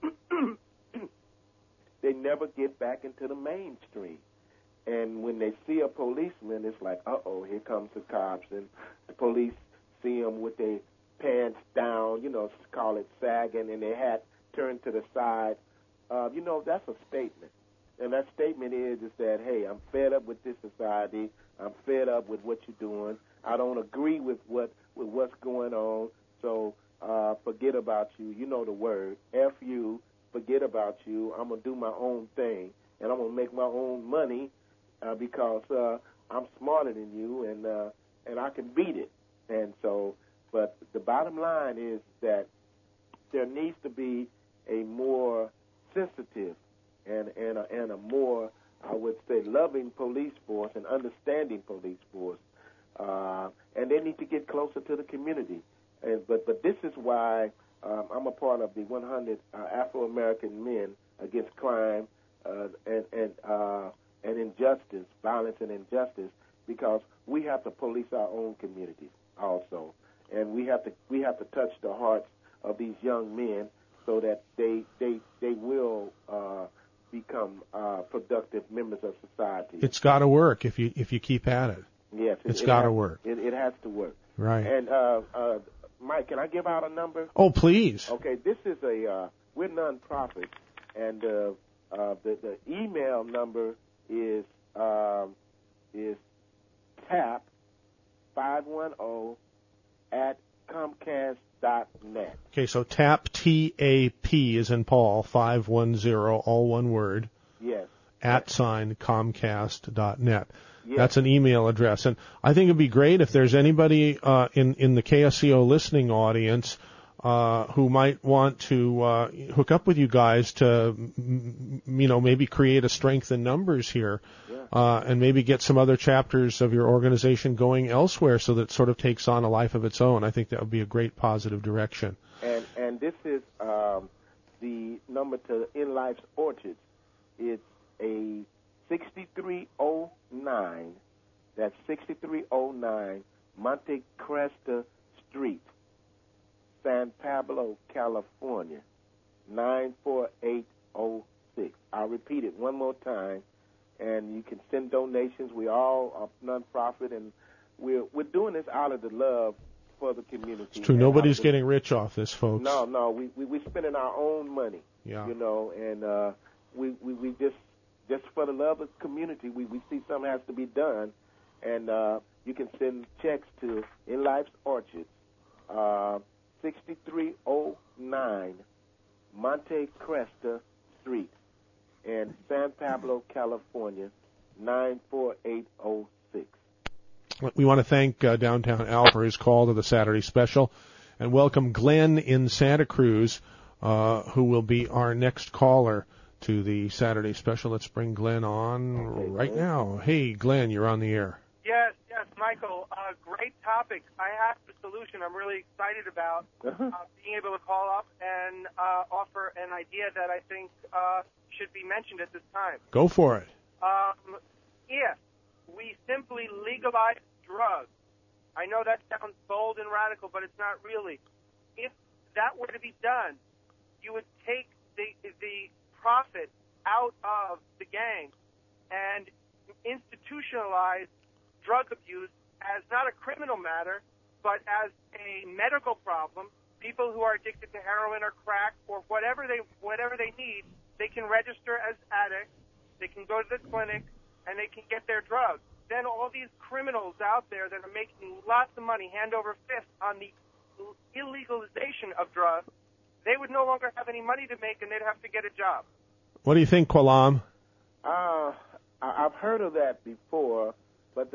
they never get back into the mainstream. And when they see a policeman, it's like, uh-oh, here comes the cops. And the police see them with their pants down, call it sagging, and their hat turned to the side. That's a statement. And that statement is that, hey, I'm fed up with this society. I'm fed up with what you're doing. I don't agree with what's going on. So forget about you. You know the word. F you. Forget about you. I'm going to do my own thing, and I'm going to make my own money because I'm smarter than you, and I can beat it. And so, but the bottom line is that there needs to be a more sensitive and a more, I would say, loving police force and understanding police force. And they need to get closer to the community. But this is why I'm a part of the 100 Afro-American Men Against Crime and Injustice, Violence and Injustice, because we have to police our own communities also, and we have to touch the hearts of these young men so that they will become productive members of society. It's got to work if you keep at it. Yes, it's got to work. It has to work. Right. And Mike, can I give out a number? Oh, please. Okay, this is we're nonprofit, and the email number is tap 510 at Comcast.net. Okay, so tap, T-A-P is in Paul, 510, all one word. Yes. @Comcast.net. Yes. That's an email address. And I think it'd be great if there's anybody in the KSCO listening audience who might want to hook up with you guys to, maybe create a strength in numbers here, and maybe get some other chapters of your organization going elsewhere so that it sort of takes on a life of its own. I think that would be a great positive direction. And this is the number to In Life's Orchards. It's a 6309. That's 6309 Monte Cresta Street, San Pablo, California, 94806. I'll repeat it one more time, and you can send donations. We all are nonprofit, and we're doing this out of the love for the community. It's true. Nobody's getting rich off this, folks. No. We're spending our own money. Yeah. And we just for the love of the community, we see something has to be done, and you can send checks to In Life's Orchards, 6309 Monte Cresta Street, in San California, 94806. We want to thank Downtown Al for his call to the Saturday special, and welcome Glenn in Santa Cruz, who will be our next caller to the Saturday special. Let's bring Glenn on right now. Hey, Glenn, you're on the air. Yes, Michael. Great topic. I have the solution I'm really excited about, being able to call up and offer an idea that I think should be mentioned at this time. Go for it. If we simply legalize drugs, I know that sounds bold and radical, but it's not really. If that were to be done, you would take the profit out of the gang and institutionalize drug abuse as not a criminal matter, but as a medical problem. People who are addicted to heroin or crack or whatever they need, they can register as addicts, they can go to the clinic, and they can get their drugs. Then all these criminals out there that are making lots of money hand over fist on the illegalization of drugs, they would no longer have any money to make, and they'd have to get a job. What do you think, Qualam? I've heard of that before, but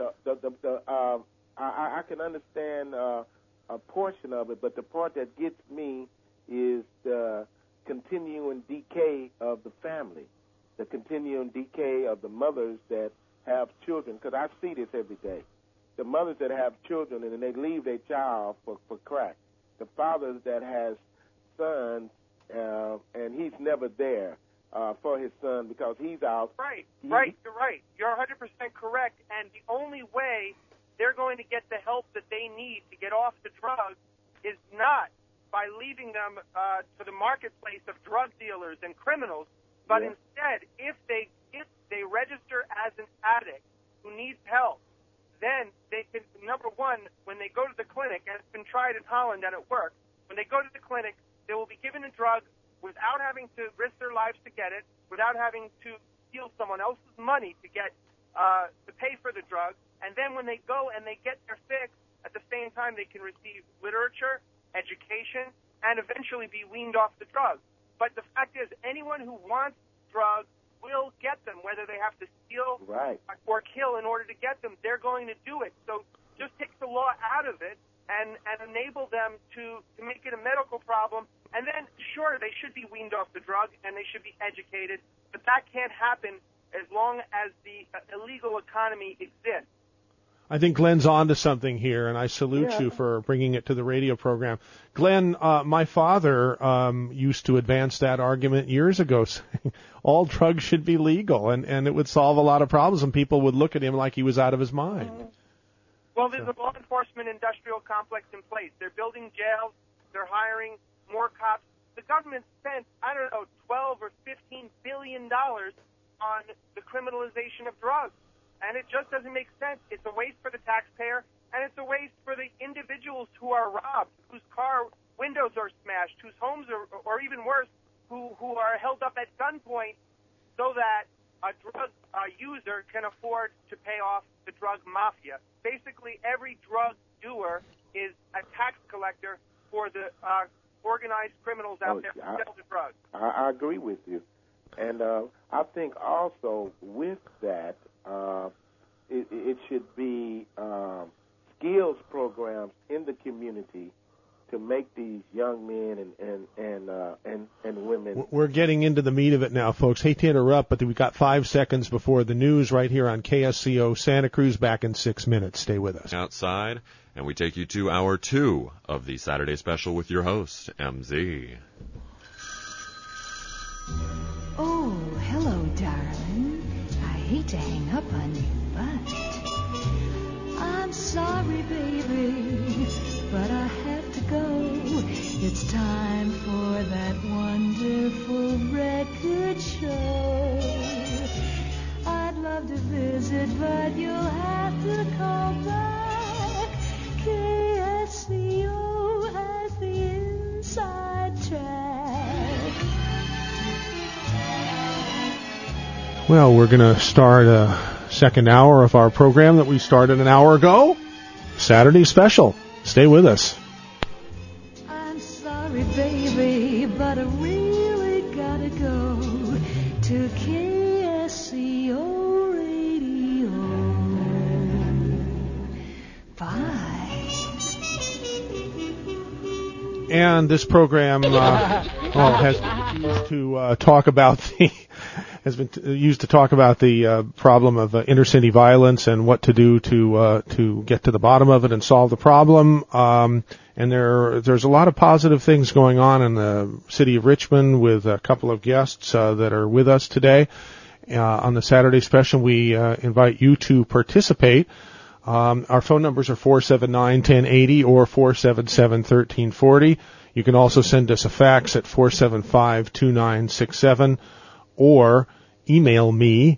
I can understand a portion of it, but the part that gets me is the continuing decay of the family, the continuing decay of the mothers that have children, because I see this every day. The mothers that have children and they leave their child for crack. The fathers that has sons and he's never there for his son because he's out. Right. You're right. You're 100% correct. And the only way they're going to get the help that they need to get off the drugs is not by leaving them to the marketplace of drug dealers and criminals, but instead, if they register as an addict who needs help, then they can, number one, when they go to the clinic, and it's been tried in Holland and it works, when they go to the clinic, they will be given a drug without having to risk their lives to get it, without having to steal someone else's money to get to pay for the drug, and then when they go and they get their fix, at the same time they can receive literature, education, and eventually be weaned off the drugs. But the fact is, anyone who wants drugs will get them, whether they have to steal or kill in order to get them. They're going to do it. So just take the law out of it and enable them to make it a medical problem. And then, sure, they should be weaned off the drug and they should be educated, but that can't happen as long as the illegal economy exists. I think Glenn's on to something here, and I salute you for bringing it to the radio program. Glenn, my father used to advance that argument years ago, saying all drugs should be legal, and it would solve a lot of problems, and people would look at him like he was out of his mind. Well, there's a law enforcement industrial complex in place. They're building jails. They're hiring more cops. The government spent, I don't know, $12 or $15 billion on the criminalization of drugs. And it just doesn't make sense. It's a waste for the taxpayer, and it's a waste for the individuals who are robbed, whose car windows are smashed, whose homes are, or even worse, who are held up at gunpoint so that a drug user can afford to pay off the drug mafia. Basically, every drug doer is a tax collector for the organized criminals out there who sell the drugs. I agree with you. And I think also with that, it should be skills programs in the community to make these young men and women. We're getting into the meat of it now, folks. Hate to interrupt, but we've got 5 seconds before the news right here on KSCO Santa Cruz. Back in 6 minutes. Stay with us. Outside, and we take you to hour 2 of the Saturday special with your host, MZ. Oh, hello, darling. I hate to hang up on you, but I'm sorry, baby, but I have to go. It's time for that wonderful record show. I'd love to visit, but you'll have to call back. KSCO has the inside track. Well, we're going to start a second hour of our program that we started an hour ago. Saturday special. Stay with us. I'm sorry, baby, but I really gotta go to KSCO. And this program has been used to talk about the problem of inner city violence and what to do to get to the bottom of it and solve the problem. And there's a lot of positive things going on in the city of Richmond with a couple of guests that are with us today. On the Saturday special, we invite you to participate. Our phone numbers are 479-1080 or 477-1340. You can also send us a fax at 475-2967 or email me,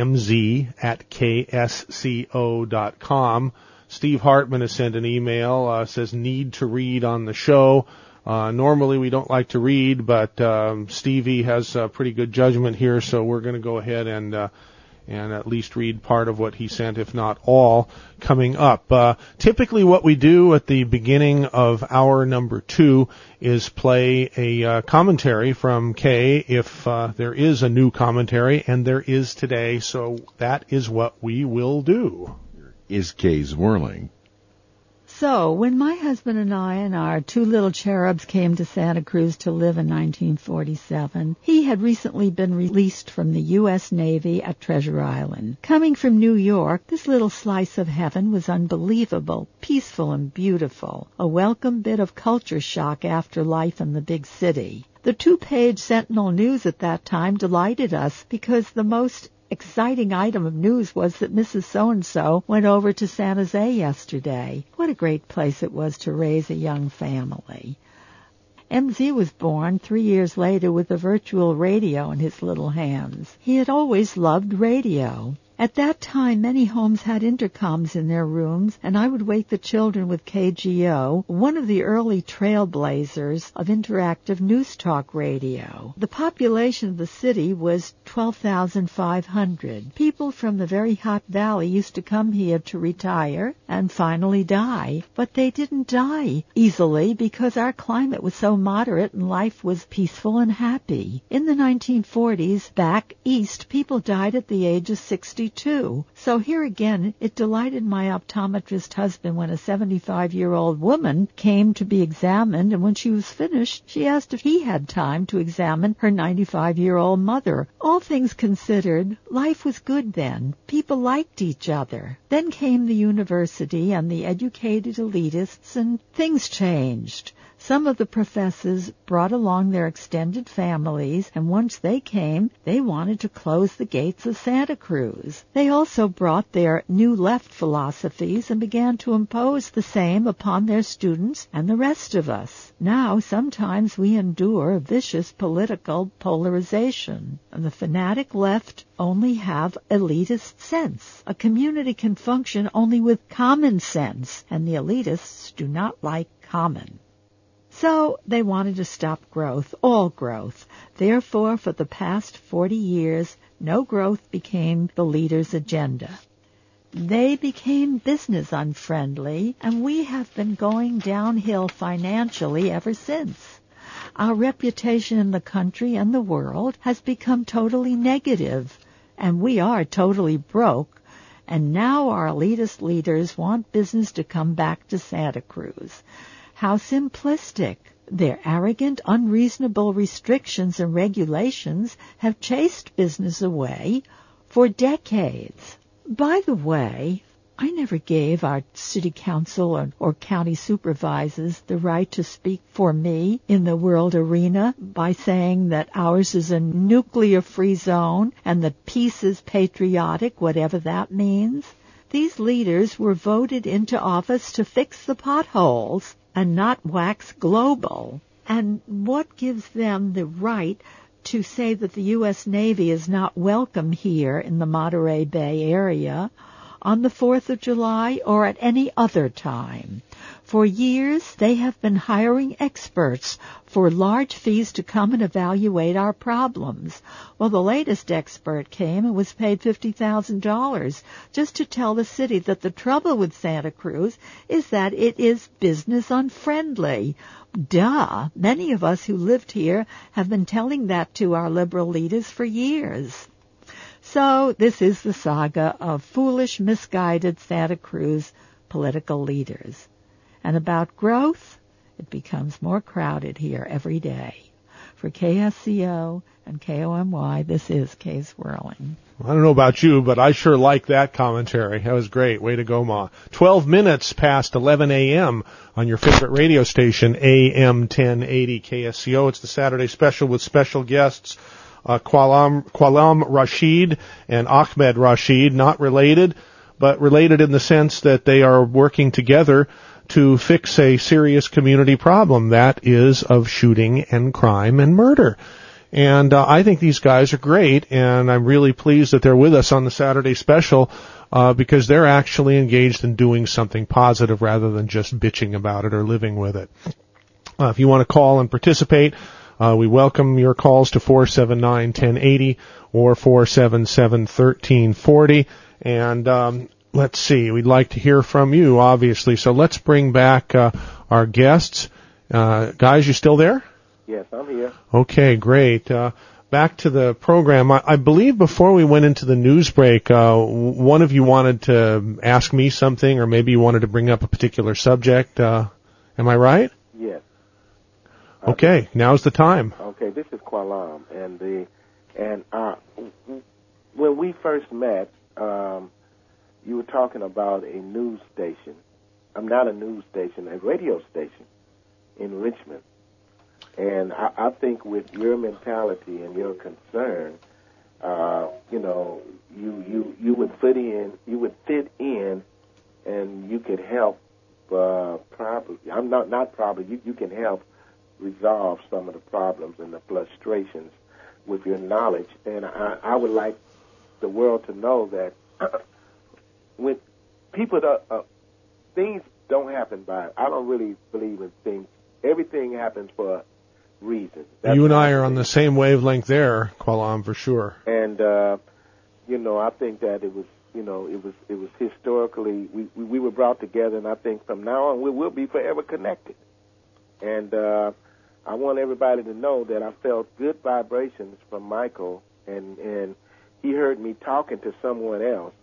mz@ksco.com. Steve Hartman has sent an email, says need to read on the show. Normally we don't like to read, but Stevie has pretty good judgment here, so we're going to go ahead and at least read part of what he sent, if not all, coming up. Typically what we do at the beginning of hour number 2 is play a commentary from Kay if there is a new commentary, and there is today, so that is what we will do. Is Kay's whirling. So, when my husband and I and our 2 little cherubs came to Santa Cruz to live in 1947, he had recently been released from the U.S. Navy at Treasure Island. Coming from New York, this little slice of heaven was unbelievable, peaceful and beautiful, a welcome bit of culture shock after life in the big city. The 2-page Sentinel News at that time delighted us because the most exciting item of news was that Mrs. So-and-so went over to San Jose yesterday. What a great place it was to raise a young family. MZ was born 3 years later with a virtual radio in his little hands. He had always loved radio. At that time, many homes had intercoms in their rooms, and I would wake the children with KGO, one of the early trailblazers of interactive news talk radio. The population of the city was 12,500. People from the very hot valley used to come here to retire and finally die, but they didn't die easily because our climate was so moderate and life was peaceful and happy. In the 1940s, back east, people died at the age of 62. So here again, it delighted my optometrist husband when a 75-year-old woman came to be examined, and when she was finished, she asked if he had time to examine her 95-year-old mother. All things considered, life was good then. People liked each other. Then came the university and the educated elitists, and things changed. Some of the professors brought along their extended families, and once they came, they wanted to close the gates of Santa Cruz. They also brought their new left philosophies and began to impose the same upon their students and the rest of us. Now, sometimes we endure vicious political polarization. The fanatic left only have elitist sense. A community can function only with common sense, and the elitists do not like common. So they wanted to stop growth, all growth. Therefore, for the past 40 years, no growth became the leaders' agenda. They became business unfriendly, and we have been going downhill financially ever since. Our reputation in the country and the world has become totally negative, and we are totally broke. And now our elitist leaders want business to come back to Santa Cruz. How simplistic. Their arrogant, unreasonable restrictions and regulations have chased business away for decades. By the way, I never gave our city council or county supervisors the right to speak for me in the world arena by saying that ours is a nuclear-free zone and that peace is patriotic, whatever that means. These leaders were voted into office to fix the potholes and not wax global. And what gives them the right to say that the U.S. Navy is not welcome here in the Monterey Bay area on the 4th of July or at any other time? For years, they have been hiring experts for large fees to come and evaluate our problems. Well, the latest expert came and was paid $50,000 just to tell the city that the trouble with Santa Cruz is that it is business unfriendly. Duh! Many of us who lived here have been telling that to our liberal leaders for years. So this is the saga of foolish, misguided Santa Cruz political leaders. And about growth, It becomes more crowded here every day. For KSCO and KOMY, this is Kay Swirling. I don't know about you, but I sure like that commentary. That was great. Way to go, Ma. 12 minutes past 11 a.m. on your favorite radio station, AM 1080 KSCO. It's the Saturday special with special guests, Qalam Rashid and Ahmed Rashid, not related, but related in the sense that they are working together to fix a serious community problem, that is of shooting and crime and murder. And I think these guys are great, and I'm really pleased that they're with us on the Saturday special because they're actually engaged in doing something positive rather than just bitching about it or living with it. If you want to call and participate, we welcome your calls to 479-1080 or 477-1340. And let's see, we'd like to hear from you, obviously. So let's bring back our guests. Guys, you still there? Yes, I'm here. Okay, great. Back to the program. I believe before we went into the news break, one of you wanted to ask me something, or maybe you wanted to bring up a particular subject. Am I right? Yes. Okay, now's the time. Okay, this is Qalam, and when we first met, you were talking about a news station. I'm not a news station, a radio station in Richmond. And I think with your mentality and your concern, you would fit in, and you could help. Probably, I'm not probably. You can help resolve some of the problems and the frustrations with your knowledge. And I would like the world to know that when people, things don't happen by. I don't really believe in things. Everything happens for a reason. That's you and I are on the same wavelength there, Qalam, for sure. And I think that it was historically we were brought together, and I think from now on we will be forever connected. And I want everybody to know that I felt good vibrations from Michael, and he heard me talking to someone else,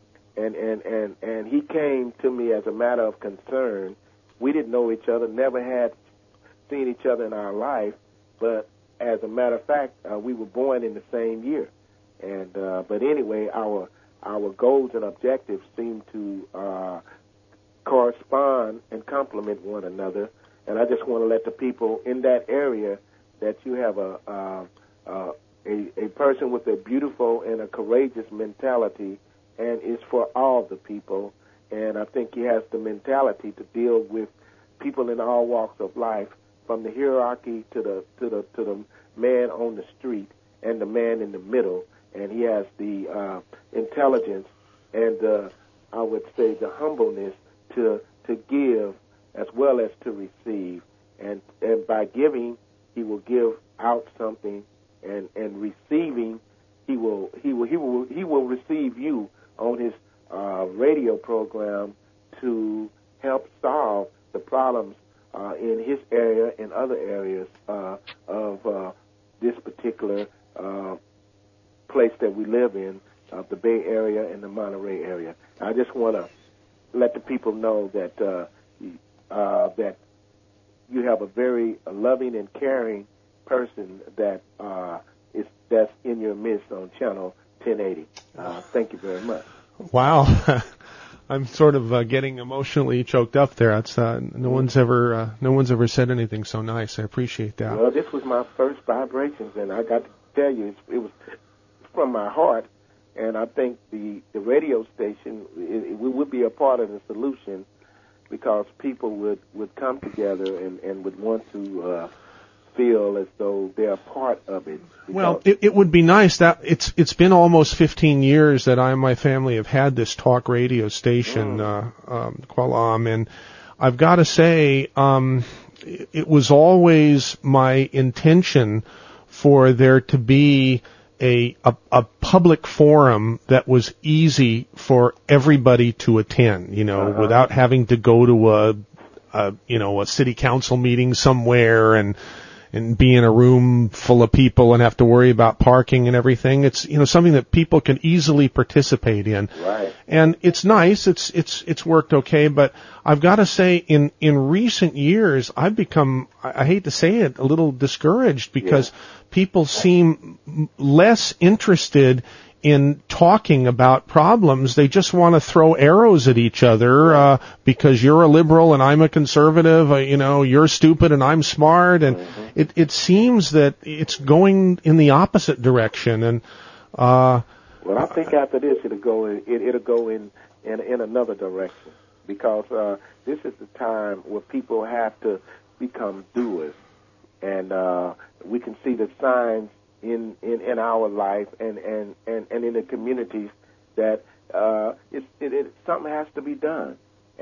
and he came to me as a matter of concern. We didn't know each other, never had seen each other in our life, but as a matter of fact, we were born in the same year. And but anyway, our goals and objectives seem to correspond and complement one another. And I just want to let the people in that area that you have a person with a beautiful and a courageous mentality, and is for all the people. And I think he has the mentality to deal with people in all walks of life, from the hierarchy to the man on the street and the man in the middle. And he has the intelligence and I would say the humbleness to give as well as to receive. And by giving, he will give out something, and receiving, he will receive you on his radio program to help solve the problems in his area and other areas of this particular place that we live in, the Bay Area and the Monterey area. I just want to let the people know that that you have a very loving and caring person that's in your midst on channel 1080. Thank you very much. Wow. I'm sort of getting emotionally choked up there. It's no one's ever said anything so nice. I appreciate that. Well, this was my first vibrations, and I got to tell you, it was from my heart. And I think the radio station we would be a part of the solution, because people would come together and would want to feel as though they're a part of it. Well, it would be nice. That it's been almost 15 years that I and my family have had this talk radio station, Qalam, and I've got to say, it was always my intention for there to be a public forum that was easy for everybody to attend, without having to go to a city council meeting somewhere and and be in a room full of people and have to worry about parking and everything. It's, you know, something that people can easily participate in. Right. And it's nice. It's worked okay, but I've got to say in recent years I've become, I hate to say it, a little discouraged because people seem less interested in talking about problems. They just want to throw arrows at each other because you're a liberal and I'm a conservative. You know, you're stupid and I'm smart, and it seems that it's going in the opposite direction. And well, I think after this it'll go in another direction, because this is the time where people have to become doers, and we can see the signs in our life and in the communities that something has to be done,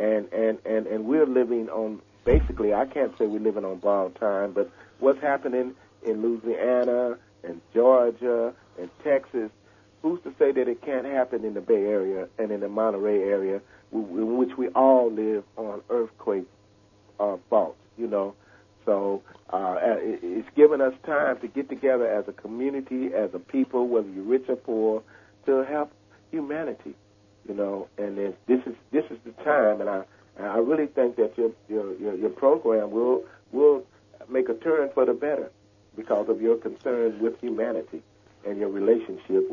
and we're living on, basically, I can't say we're living on borrowed time, but what's happening in Louisiana and Georgia and Texas, who's to say that it can't happen in the Bay Area and in the Monterey area, in which we all live on earthquake faults, you know? So it's given us time to get together as a community, as a people, whether you're rich or poor, to help humanity, you know. And this is the time, and I really think that your program will make a turn for the better because of your concerns with humanity and your relationship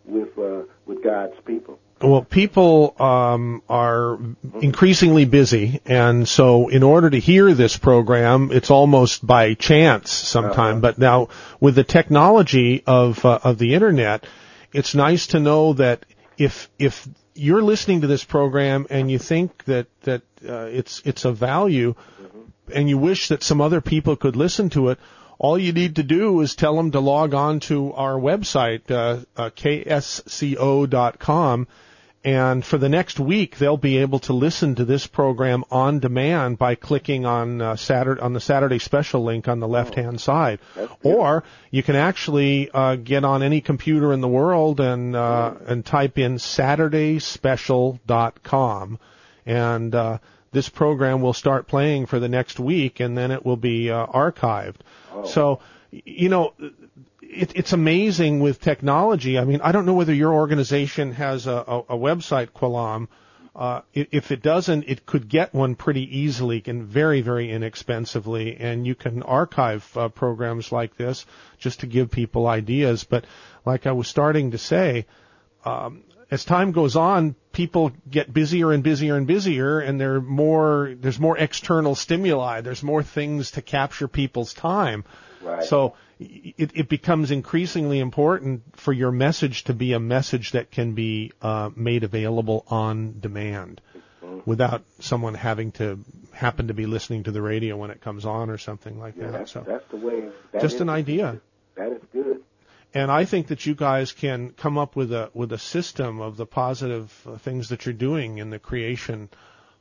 with God's people. Well, people are increasingly busy, and so in order to hear this program, it's almost by chance sometime. But now, with the technology of the internet, it's nice to know that if you're listening to this program and you think that it's of value, and you wish that some other people could listen to it, all you need to do is tell them to log on to our website, ksco.com, and for the next week they'll be able to listen to this program on demand by clicking on the Saturday special link on the left-hand side. Or you can actually get on any computer in the world and type in SaturdaySpecial.com, and this program will start playing for the next week, and then it will be archived. So, you know, it's amazing with technology. I mean, I don't know whether your organization has a website, Qualam. If it doesn't, it could get one pretty easily and very, very inexpensively, and you can archive programs like this just to give people ideas. But like I was starting to say, as time goes on, people get busier and busier and busier, and there's more external stimuli. There's more things to capture people's time. Right. So it becomes increasingly important for your message to be a message that can be made available on demand without someone having to happen to be listening to the radio when it comes on or something like that. That's the way. Just an idea. That is good. And I think that you guys can come up with a system of the positive things that you're doing in the creation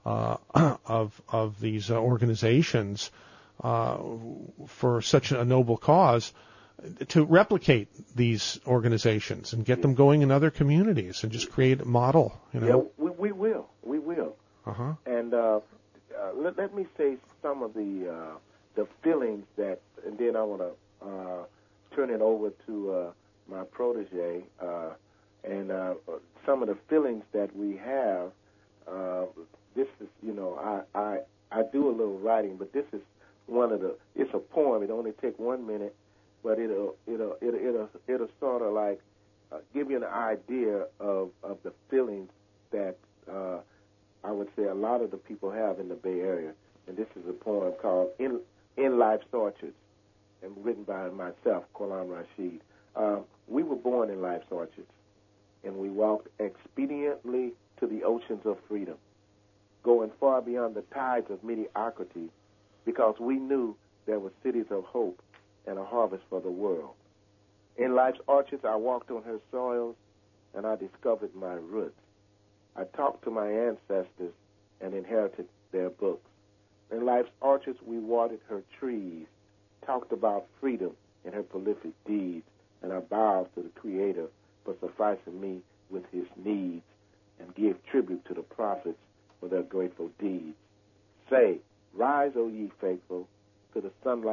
of these organizations for such a noble cause, to replicate these organizations and get them going in other communities and just create a model. You know? Yeah, we will. Uh-huh. And let me say some of the feelings that, and then I want to turn it over to my protege, and some of the feelings that we have. This is, you know, I do a little writing, but this is it's a poem. It only takes 1 minute, but it'll sort of like give you an idea of the feelings that I would say a lot of the people have in the Bay Area. And this is a poem called In Life's Orchards, and written by myself, Qualam Rashid. We were born in life's orchards, and we walked expediently to the oceans of freedom, going far beyond the tides of mediocrity, because we knew there were cities of hope and a harvest for the world. In life's orchards, I walked on her soils, and I discovered my roots. I talked to my ancestors and inherited their books. In life's orchards, we watered her trees, talked about freedom in her prolific deeds, and I bowed to the Creator for sufficing me with his needs, and give tribute to the prophets for their grateful deeds. Say, rise, O ye faithful, to the sunlight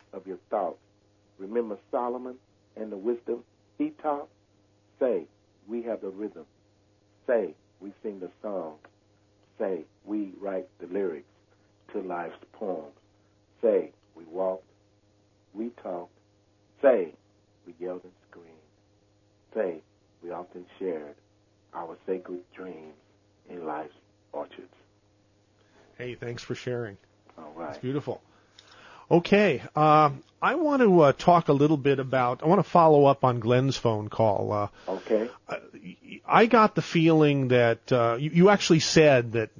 of your thoughts. Remember Solomon and the wisdom he taught? Say, we have the rhythm. Say, we sing the song. Say, we write the lyrics to life's poems. Say, we walked, we talked. Say, we yelled and screamed. Say, we often shared our sacred dreams in life's orchards. Hey, thanks for sharing. All right. It's beautiful. Okay, I want to talk a little bit about, I want to follow up on Glenn's phone call. Okay. I got the feeling that you actually said that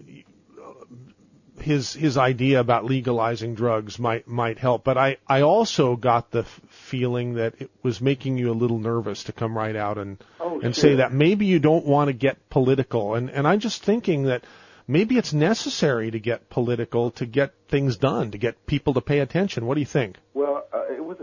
his idea about legalizing drugs might help, but I also got the feeling that it was making you a little nervous to come right out and say that maybe you don't want to get political, and I'm just thinking that maybe it's necessary to get political to get things done, to get people to pay attention. What do you think? Well, it was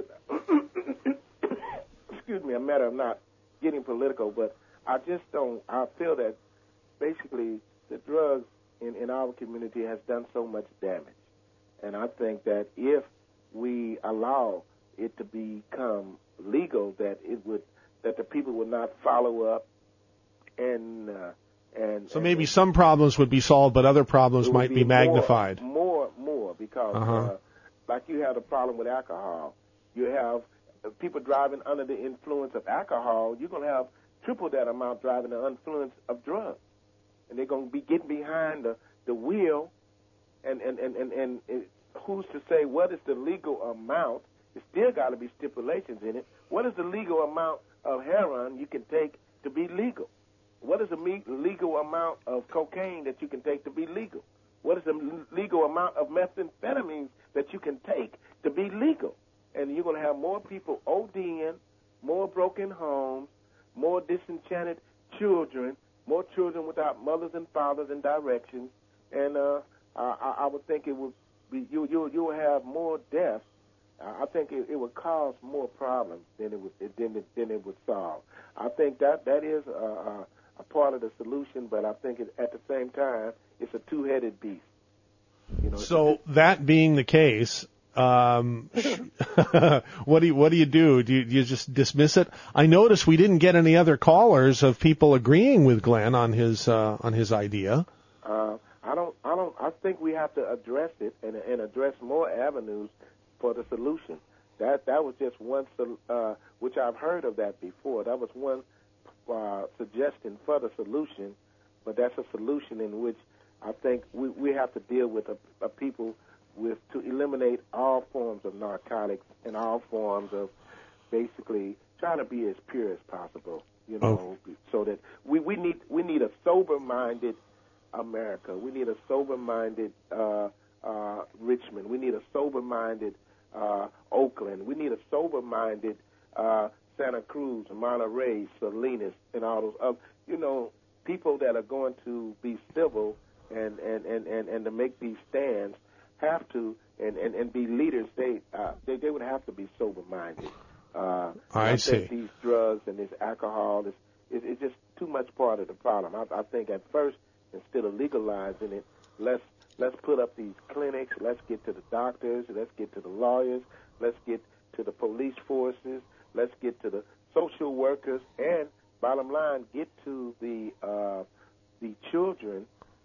a matter of not getting political, but I feel that basically the drugs in our community has done so much damage. And I think that if we allow it to become legal, that the people would not follow up and maybe some problems would be solved, but other problems might be magnified. More, because like you have a problem with alcohol. You have people driving under the influence of alcohol. You're going to have triple that amount driving under the influence of drugs. And they're going to be getting behind the wheel. And who's to say what is the legal amount? There's still got to be stipulations in it. What is the legal amount of heroin you can take to be legal? What is the legal amount of cocaine that you can take to be legal? What is the legal amount of methamphetamine that you can take to be legal? And you're going to have more people ODing, more broken homes, more disenchanted children, more children without mothers and fathers and directions. And I would think it would be you will have more deaths. I think it would cause more problems than it would solve. I think that is a part of the solution, but I think at the same time it's a two-headed beast. So that being the case, what do you do? Do you just dismiss it? I noticed we didn't get any other callers of people agreeing with Glenn on his idea. I think we have to address it and address more avenues for the solution. That was just one, which I've heard of that before. That was one suggestion for the solution, but that's a solution in which I think we have to deal with a people to eliminate all forms of narcotics and all forms of basically trying to be as pure as possible, so that we need a sober-minded America. We need a sober-minded Richmond. We need a sober-minded Oakland. We need a sober-minded Santa Cruz, Monterey, Salinas, and all those other, people that are going to be civil and to make these stands have to and be leaders. They would have to be sober-minded. I see. Think these drugs and this alcohol is just too much part of the problem. I think at first, instead of legalizing it, let's put up these clinics. Let's get to the doctors. Let's get to the lawyers. Let's get to the police forces. Let's get to the social workers. And bottom line, get to the children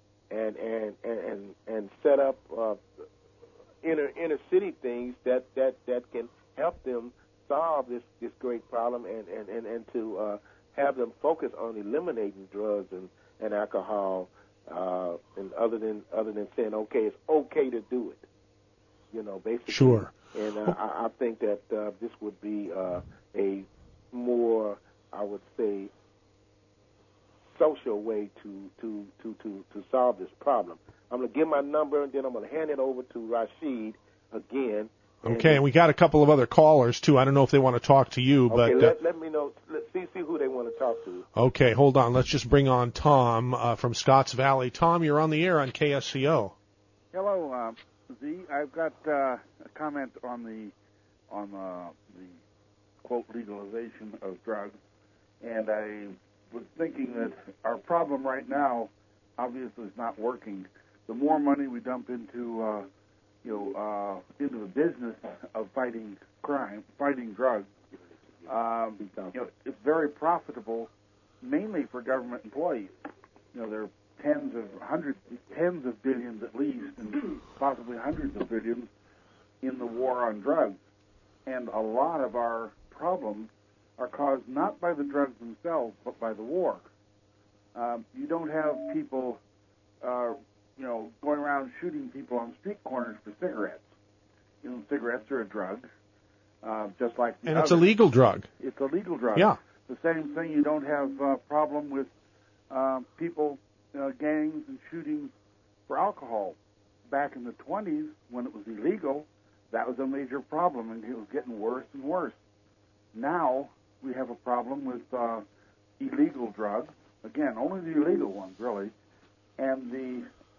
and set up inner city things that can help them solve this great problem and to have them focus on eliminating drugs and alcohol, and other than saying it's okay to do it, basically. Sure. And I think that this would be a more, I would say, social way to solve this problem. I'm going to give my number, and then I'm going to hand it over to Rashid again. Okay, and we got a couple of other callers, too. I don't know if they want to talk to you, but... Okay, let me know. Let's see who they want to talk to. Okay, hold on. Let's just bring on Tom from Scotts Valley. Tom, you're on the air on KSCO. Hello, Z. I've got a comment on the quote legalization of drugs, and I was thinking that our problem right now obviously is not working. The more money we dump into into the business of fighting crime, fighting drugs. It's very profitable, mainly for government employees. There are tens of billions at least, and possibly hundreds of billions in the war on drugs. And a lot of our problems are caused not by the drugs themselves, but by the war. You don't have people, going around shooting people on street corners for cigarettes. Cigarettes are a drug, just like the And others. it's a legal drug. It's a legal drug. Yeah. The same thing. You don't have a problem with people, gangs and shootings for alcohol. Back in the 20s, when it was illegal, that was a major problem, and it was getting worse and worse. Now we have a problem with illegal drugs. Again, only the illegal ones, really. And the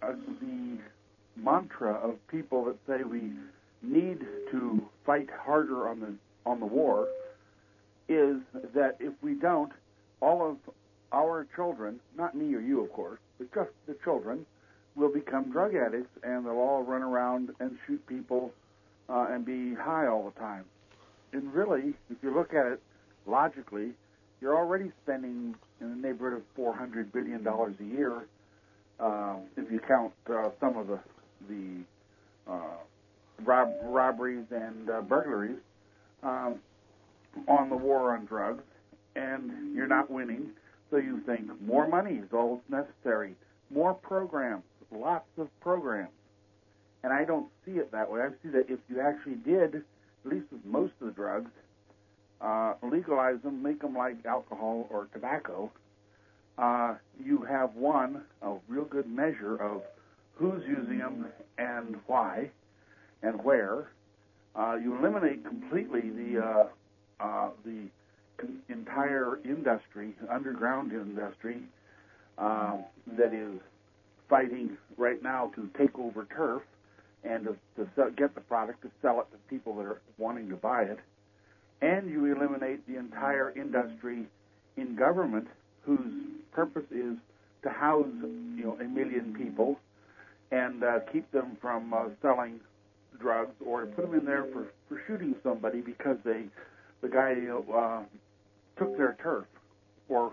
mantra of people that say we need to fight harder on the war is that if we don't, all of our children, not me or you, of course, but just the children, will become drug addicts, and they'll all run around and shoot people and be high all the time. And really, if you look at it logically, you're already spending in the neighborhood of $400 billion a year, if you count some of the robberies and burglaries on the war on drugs, and you're not winning. So you think more money is all that's necessary, more programs, lots of programs. And I don't see it that way. I see that if you actually did, at least with most of the drugs, legalize them, make them like alcohol or tobacco, you have a real good measure of who's using them and why and where. You eliminate completely the entire industry, underground industry, that is fighting right now to take over turf and to get the product, to sell it to people that are wanting to buy it. And you eliminate the entire industry in government whose purpose is to house, 1 million people and keep them from selling drugs, or to put them in there for shooting somebody because the guy took their turf or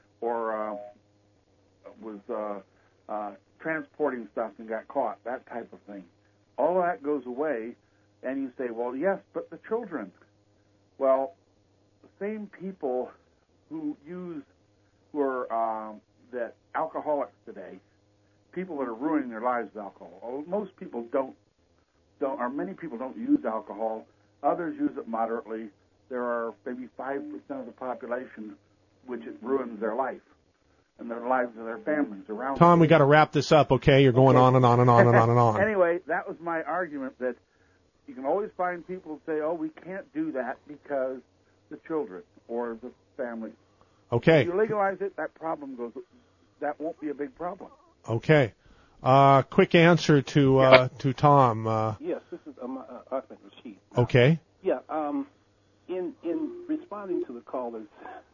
was transporting stuff and got caught, that type of thing. All of that goes away, and you say, well, yes, but the children. Well, the same people who are that alcoholics today, people that are ruining their lives with alcohol. Most people many people don't use alcohol. Others use it moderately. There are maybe 5% of the population which it ruins their life and their lives of their families around. Tom, we got to wrap this up, okay? You're going on and on and on and on and on. Anyway, that was my argument, that you can always find people who say, oh, we can't do that because the children or the families. Okay. If you legalize it, that won't be a big problem. Okay. Quick answer to Tom. Yes, this is Ahmed Rashid. Okay. Yeah. In responding to the caller's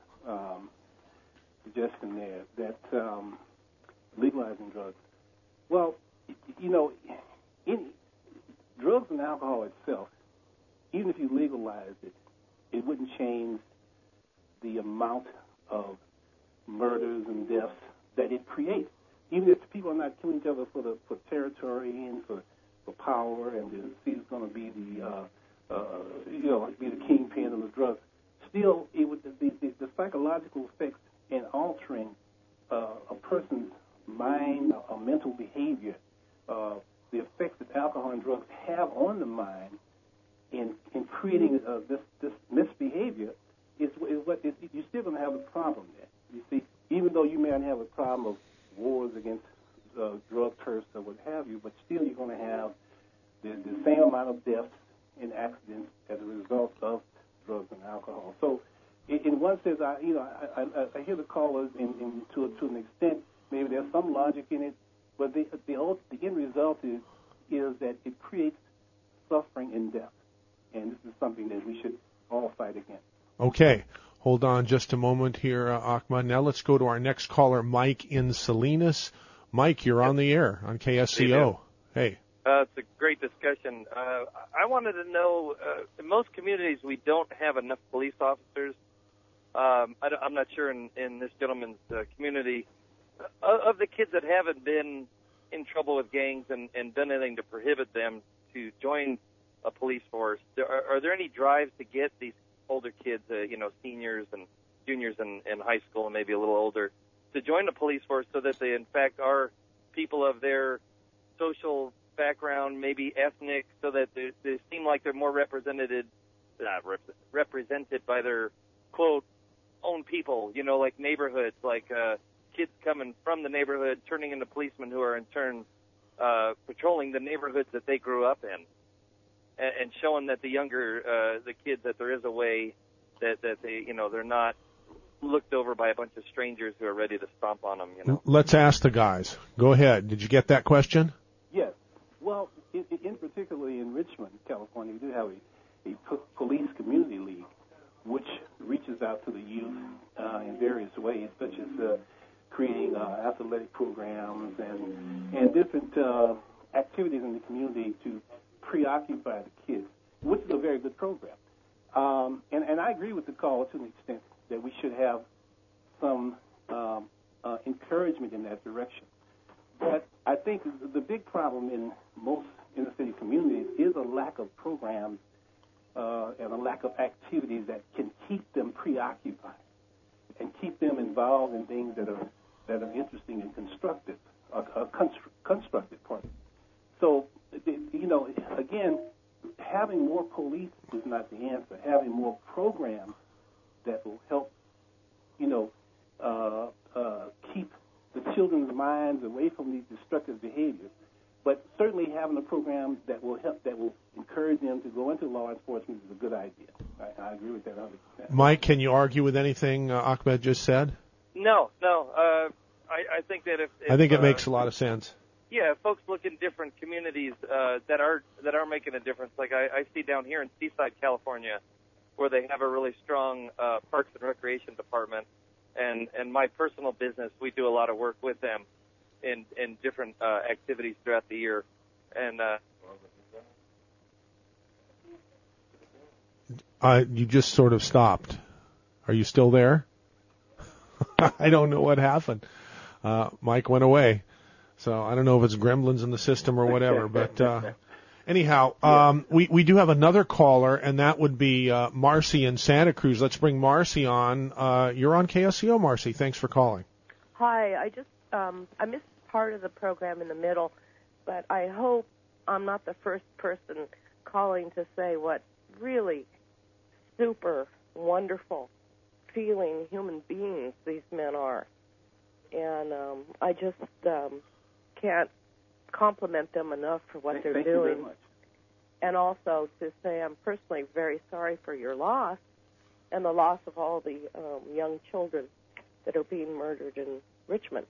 suggestion there that legalizing drugs, well, drugs and alcohol itself, even if you legalize it, it wouldn't change the amount of murders and deaths that it creates. Even if people are not killing each other for territory and for power, and the city's going to be the kingpin of the drugs, still it would the psychological effects in altering a person's mind or mental behavior, the effects that alcohol and drugs have on the mind in creating this misbehavior is what you're still going to have a problem there. You see, even though you may not have a problem of wars against drug curse or what have you, but still you're going to have the same amount of deaths and accidents as a result of drugs and alcohol. So, in one sense, I hear the callers, to an extent, maybe there's some logic in it, but the end result is that it creates suffering and death, and this is something that we should all fight against. Okay. Hold on just a moment here, Ahmed. Now let's go to our next caller, Mike in Salinas. Mike, you're on the air on KSCO. Hey. It's a great discussion. I wanted to know, in most communities we don't have enough police officers. I'm not sure in this gentleman's community. Of the kids that haven't been in trouble with gangs and done anything to prohibit them to join a police force, are there any drives to get these older kids, seniors and juniors in high school and maybe a little older, to join the police force so that they in fact are people of their social background, maybe ethnic, so that they seem like they're more represented by their, quote, own people, like neighborhoods, like kids coming from the neighborhood turning into policemen who are in turn patrolling the neighborhoods that they grew up in, and showing that the younger, the kids, that there is a way that they, they're not looked over by a bunch of strangers who are ready to stomp on them, Let's ask the guys. Go ahead. Did you get that question? Yes. Well, in particularly in Richmond, California, we do have a police community league, which reaches out to the youth in various ways, such as creating athletic programs and different activities in the community to preoccupy the kids, which is a very good program. And I agree with the caller to an extent that we should have some encouragement in that direction. But I think the big problem in most inner-city communities is a lack of programs and a lack of activities that can keep them preoccupied and keep them involved in things that are interesting and constructive. So, again, having more police is not the answer. Having more programs that will help, keep the children's minds away from these destructive behaviors. But certainly having a program that will encourage them to go into law enforcement is a good idea. I agree with that 100%. Mike, can you argue with anything Ahmed just said? No. I think that if I think it makes a lot of sense. Yeah, folks look in different communities that are making a difference. Like I see down here in Seaside, California, where they have a really strong Parks and Recreation department, and my personal business, we do a lot of work with them in different activities throughout the year. And you just sort of stopped. Are you still there? I don't know what happened. Mike went away. So I don't know if it's gremlins in the system or whatever, but anyhow, we do have another caller, and that would be Marcy in Santa Cruz. Let's bring Marcy on. You're on KSCO, Marcy. Thanks for calling. Hi. I just I missed part of the program in the middle, but I hope I'm not the first person calling to say what really super wonderful feeling human beings these men are. And I just can't compliment them enough for what they're doing. Thank you very much. And also to say I'm personally very sorry for your loss and the loss of all the young children that are being murdered in Richmond.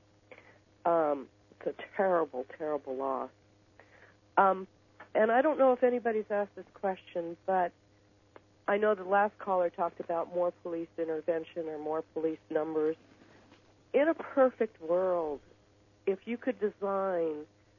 It's a terrible, terrible loss. And I don't know if anybody's asked this question, but I know the last caller talked about more police intervention or more police numbers. In a perfect world, if you could design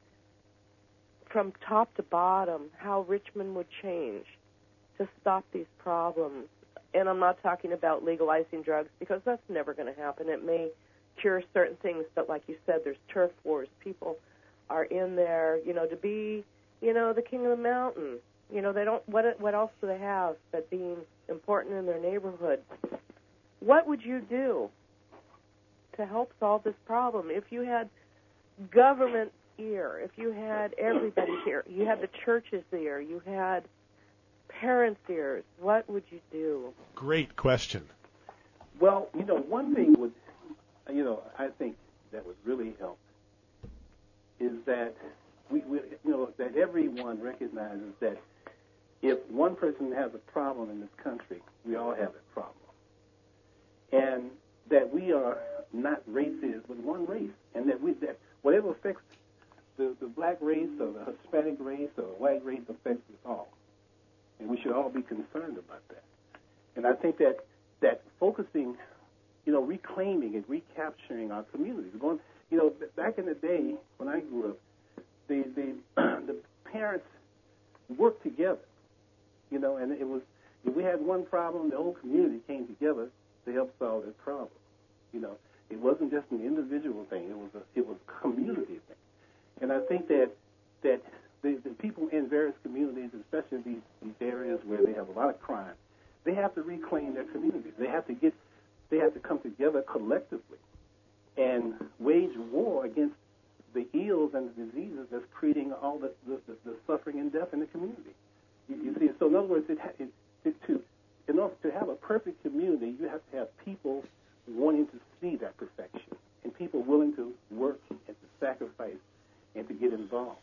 from top to bottom how Richmond would change to stop these problems, and I'm not talking about legalizing drugs because that's never going to happen. It may cure certain things, but like you said, there's turf wars. People are in there, to be, the king of the mountain. They don't. What else do they have but being important in their neighborhood? What would you do to help solve this problem? If you had government ear, if you had everybody here, you had the churches there, you had parents' ears, what would you do? Great question. Well, one thing would, I think that would really help is that that everyone recognizes that if one person has a problem in this country, we all have a problem. And that we are not races, but one race. And that whatever affects the black race or the Hispanic race or the white race affects us all. And we should all be concerned about that. And I think that focusing, reclaiming and recapturing our communities. Back in the day when I grew up, the parents worked together, and it was, if we had one problem, the whole community came together to help solve that problem. It wasn't just an individual thing; it was a community thing. And I think that the people in various communities, especially these areas where they have a lot of crime, they have to reclaim their communities. They have to come together collectively and wage war against the ills and the diseases that's creating all the suffering and death in the community. You see, so in other words, in order to have a perfect community, you have to have people wanting to see that perfection and people willing to work and to sacrifice and to get involved.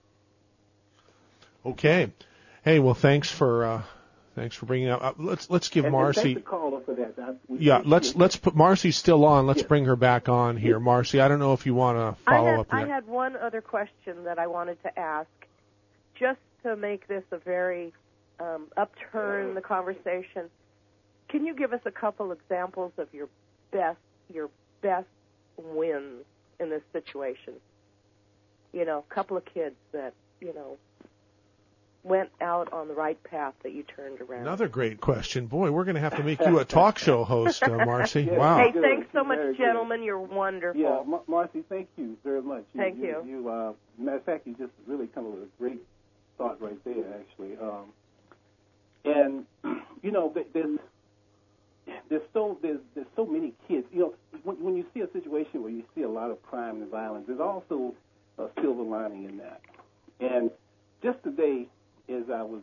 Okay. Hey, well, thanks for bringing up. Let's give Marcy. Thanks the caller for that. Let's put Marcy's still on. Let's bring her back on here. Marcy, I don't know if you want to follow up here. I had one other question that I wanted to ask, just to make this a very upturn the conversation. Can you give us a couple examples of your best wins in this situation? A couple of kids that went out on the right path that you turned around. Another great question. Boy, we're going to have to make you a talk show host, Marcy. Wow. Hey, thanks so much, gentlemen. You're wonderful. Yeah, Marcy, thank you very much. Thank you. Matter of fact, you just really come up with a great thought right there, actually. There's so many kids. When you see a situation where you see a lot of crime and violence, there's also a silver lining in that. And just today, as I was,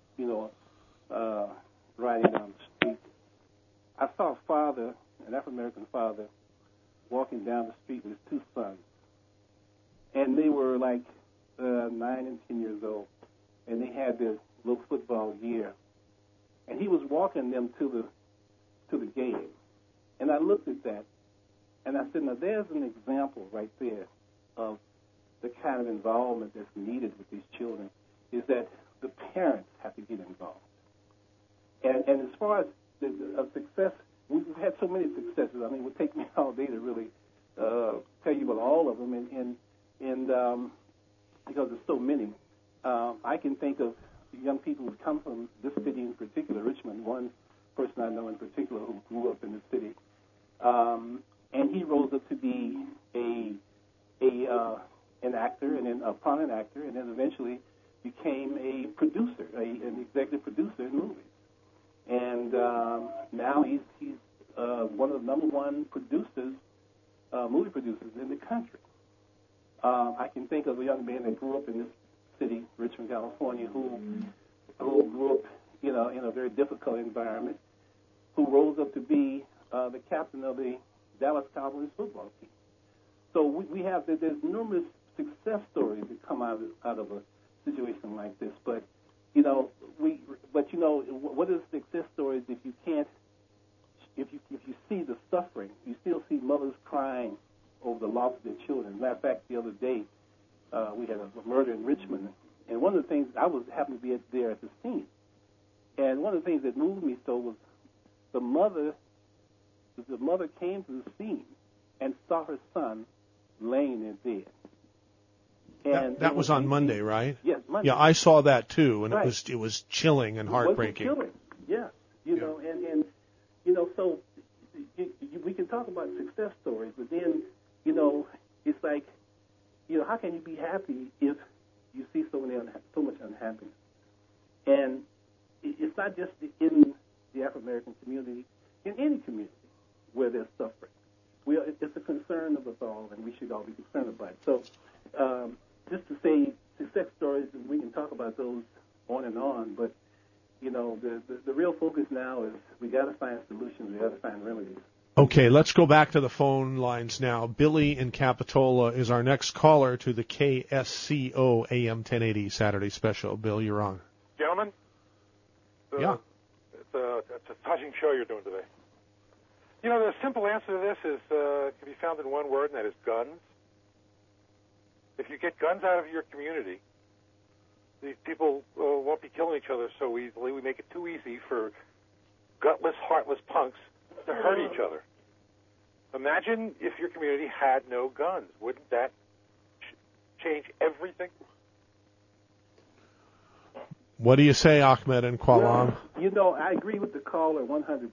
riding down the street, I saw a father, an African-American father, walking down the street with his two sons. And they were like 9 and 10 years old. And they had their little football gear. And he was walking them to the game. And I looked at that, and I said, now there's an example right there of the kind of involvement that's needed with these children, is that the parents have to get involved. And as far as the success, we've had so many successes. I mean, it would take me all day to really tell you about all of them, and because there's so many. I can think of young people who come from this city in particular, Richmond. One person I know in particular who grew up in the city, and he rose up to be an actor, and then a prominent actor, and then eventually became a producer, an executive producer in movies. And now he's one of the number one producers, movie producers in the country. I can think of a young man that grew up in this city, Richmond, California, who grew up, in a very difficult environment, who rose up to be the captain of the Dallas Cowboys football team. So we have there's numerous success stories that come out of a situation like this. But what is success stories if you can't, if you see the suffering, you still see mothers crying over the loss of their children. Matter of fact, the other day we had a murder in Richmond, and one of the things happened to be there at the scene, and one of the things that moved me so was the mother came to the scene and saw her son laying there dead. And that was on Monday, right? Yes, Monday. Yeah, I saw that too, and right. it was chilling and heartbreaking. It was chilling, yes. So we can talk about success stories, but then, it's like, how can you be happy if you see so much unhappiness? And it's not just in the African American community, in any community where there's suffering. It's a concern of us all, and we should all be concerned about it. So, just to say success stories, and we can talk about those on and on, but the real focus now is we got to find solutions, we got to find remedies. Okay, let's go back to the phone lines now. Billy in Capitola is our next caller to the KSCO AM 1080 Saturday special. Bill, you're on. Gentlemen, yeah, it's a touching show you're doing today. The simple answer to this is can be found in one word, and that is guns. If you get guns out of your community, these people won't be killing each other so easily. We make it too easy for gutless, heartless punks to hurt each other. Imagine if your community had no guns. Wouldn't that change everything? What do you say, Ahmed and Kuala? Well, I agree with the caller 100%.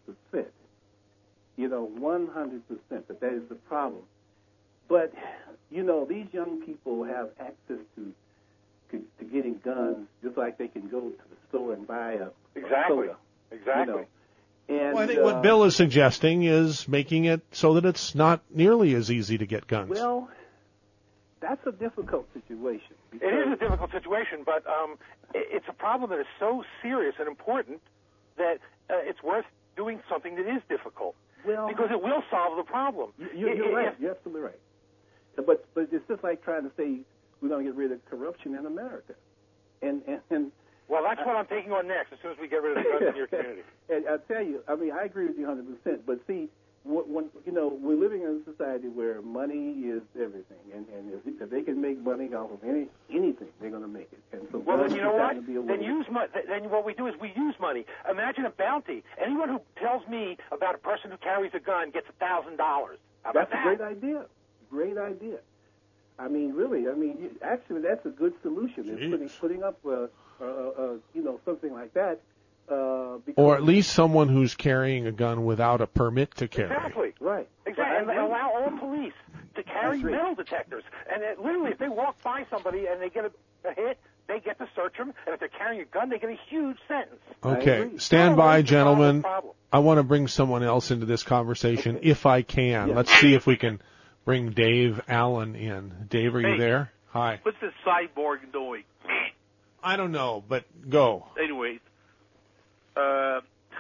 100% that is the problem. But, these young people have access to getting guns just like they can go to the store and buy a soda. Exactly. And, I think what Bill is suggesting is making it so that it's not nearly as easy to get guns. Well, that's a difficult situation. It is a difficult situation, but it's a problem that is so serious and important that it's worth doing something that is difficult. Well, because it will solve the problem. You're right. You're absolutely right. But it's just like trying to say we're going to get rid of corruption in America. And well, that's what I'm taking on next. As soon as we get rid of the guns in your community. And I tell you, I agree with you 100%. But see, when we're living in a society where money is everything, and if they can make money off of anything, they're going to make it. And so well, then you know what? Then what we do is we use money. Imagine a bounty. Anyone who tells me about a person who carries a gun gets $1,000. That's a great idea. Great idea. Really. Actually, that's a good solution. Is putting up, something like that. Or at least someone who's carrying a gun without a permit to carry. Exactly. Right. Exactly. And allow all police to carry metal detectors. And literally, if they walk by somebody and they get a hit, they get to search them. And if they're carrying a gun, they get a huge sentence. Okay. Stand by, gentlemen. I want to bring someone else into this conversation if I can. Let's see if we can bring Dave Allen in. Dave, are you there? Hi. What's this cyborg doing? I don't know, but go. Anyways, God,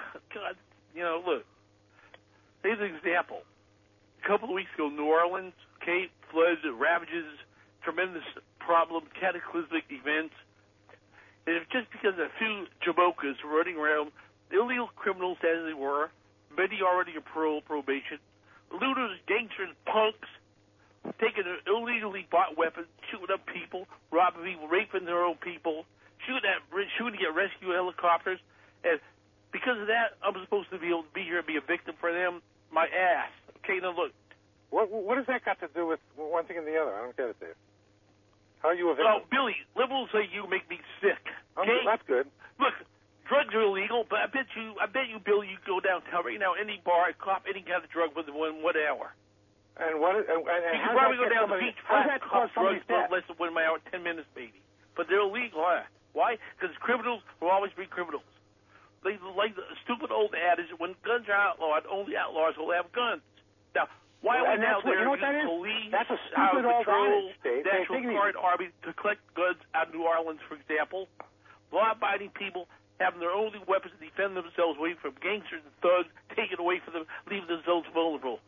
look. Here's an example. A couple of weeks ago, New Orleans, floods, ravages, tremendous problem, cataclysmic events. And if just because a few jabocas running around, illegal criminals as they were, many already on probation, looters, gangsters, punks, taking illegally bought weapons, shooting up people, robbing people, raping their own people, shooting at rescue helicopters, and because of that, I'm supposed to be able to be here and be a victim for them. My ass. Okay, now look. What has that got to do with one thing and the other? I don't get it, Dave. How are you a victim? Well, Billy, liberals say you make me sick. Okay? That's good. Look, drugs are illegal, but I bet you, Billy, you go downtown right now, any bar, cop any kind of drug within 1 hour. And what? And you can probably go down to the beach, flat, cop drugs, not less than 1 hour, 10 minutes, maybe. But they're illegal, huh? Why? Because criminals will always be criminals. They like the stupid old adage, when guns are outlawed, only outlaws will have guns. Now, why are we now there to police, that's a stupid old patrol, adage, National Guard, Army to collect guns out of New Orleans, for example? Law-abiding people having their only weapons to defend themselves away from gangsters and thugs, taken away from them, leaving themselves vulnerable.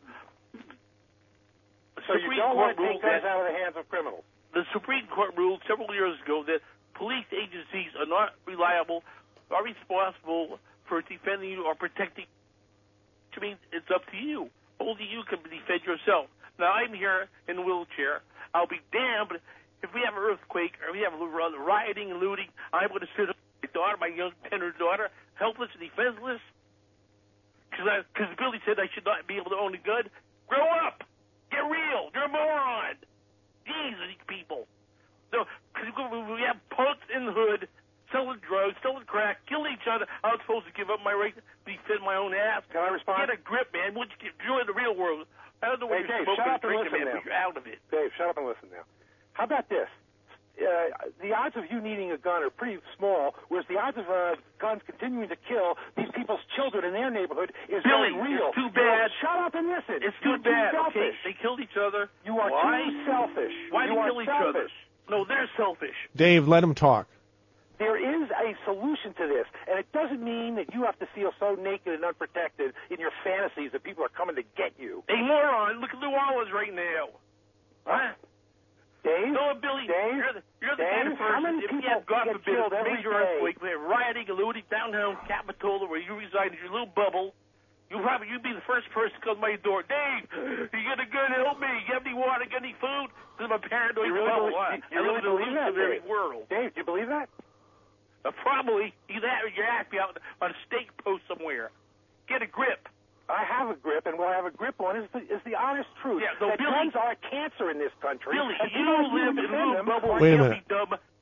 So you don't want to take guns out of the hands of criminals? The Supreme Court ruled several years ago that police agencies are not reliable, are responsible for defending you or protecting, which means it's up to you. Only you can defend yourself. Now, I'm here in a wheelchair. I'll be damned if we have an earthquake or we have rioting and looting. I'm going to sit with my daughter, my young, tender daughter, helpless and defenseless, because Billy said I should not be able to own a gun. Grow up! Get real! You're a moron! Jesus, people. So, because we have punks in the hood selling drugs, selling crack, killing each other. I'm supposed to give up my right to defend my own ass. Can I respond? Get a grip, man. Once you join the real world, I don't know what you're smoking and drinking, man, but you're out of it. Dave, shut up and listen now. How about this? The odds of you needing a gun are pretty small, whereas the odds of guns continuing to kill these people's children in their neighborhood is Billy, very real. It's too bad. Shut up and listen. It's too bad. Okay, they killed each other. You are too selfish. Why do they kill each other? No, they're selfish. Dave, let him talk. There is a solution to this, and it doesn't mean that you have to feel so naked and unprotected in your fantasies that people are coming to get you. Hey, moron, look at New Orleans right now. Huh? Dave? No, Billy, you're the kind of person, if you have, God forbid, a major earthquake, we have rioting and looting downtown Capitola where you reside in your little bubble, you'd be the first person to come to my door. Dave, you got a gun, help me. You have any water, got any food? Because I'm a paranoid bubble. I live in a hallucinatory world. Dave, do you believe that? Probably. You're happy out on a stake post somewhere. Get a grip. I have a grip, and what I have a grip on is the honest truth. Yeah, so that Billy, guns are a cancer in this country. Billy, you live in a little bubble Wait a where minute. dumb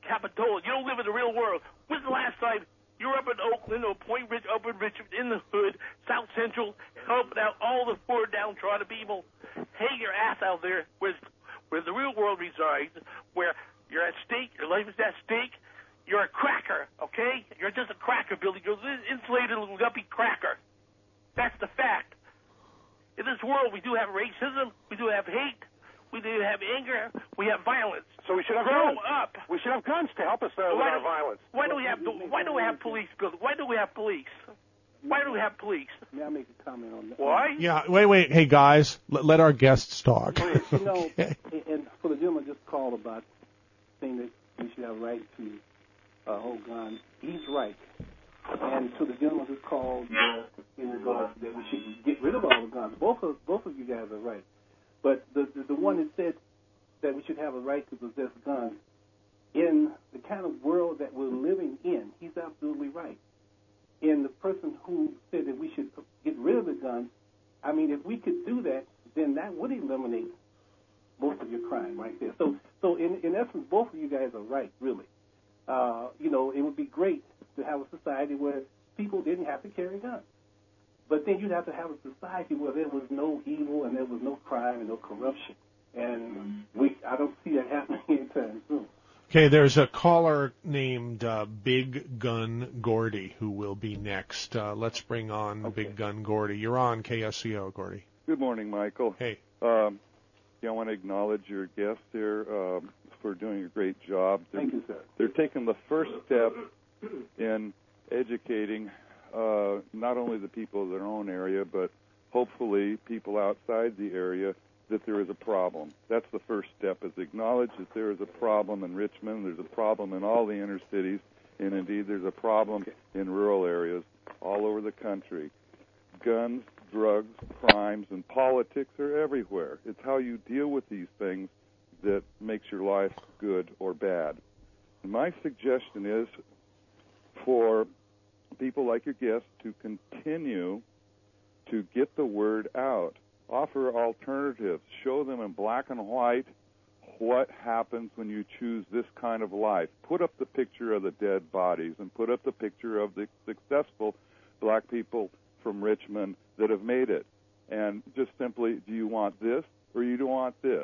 Capitola. You don't live in the real world. When's the last time you were up in Oakland or Point Rich, up in Richmond, in the hood, South Central, helping out all the poor downtrodden people? Hang your ass out there where the real world resides, where you're at stake, your life is at stake. You're a cracker, okay? You're just a cracker, Billy. You're an insulated little guppy cracker. That's the fact. In this world, we do have racism, we do have hate, we do have anger, we have violence. So we should have Grow guns. up. We should have guns to help us with our violence. Why do we have police, Billy? Why do we have police? Why do we have police? May I make a comment on that? Why? Yeah, wait. Hey, guys, let our guests talk. You know, and for the gentleman just called about saying that we should have a right to hold guns, he's right. And to the gentleman who called in regards that we should get rid of all the guns, both of you guys are right. But the one that said that we should have a right to possess guns, in the kind of world that we're living in, he's absolutely right. And the person who said that we should get rid of the guns, I mean, if we could do that, then that would eliminate most of your crime right there. So in essence, both of you guys are right, really. You know, it would be great to have a society where people didn't have to carry guns. But then you'd have to have a society where there was no evil and there was no crime and no corruption. And I don't see that happening anytime soon. Okay, there's a caller named Big Gun Gordy who will be next. Let's bring on Big Gun Gordy. You're on KSCO, Gordy. Good morning, Michael. Hey. I want to acknowledge your guests here for doing a great job. Thank you, sir. They're taking the first step in educating not only the people of their own area, but hopefully people outside the area that there is a problem. That's the first step, is acknowledge that there is a problem in Richmond, there's a problem in all the inner cities, and indeed there's a problem in rural areas all over the country. Guns, drugs, crimes, and politics are everywhere. It's how you deal with these things that makes your life good or bad. And my suggestion is for people like your guests to continue to get the word out. Offer alternatives. Show them in black and white what happens when you choose this kind of life. Put up the picture of the dead bodies and put up the picture of the successful black people from Richmond that have made it. And just simply, do you want this or you don't want this?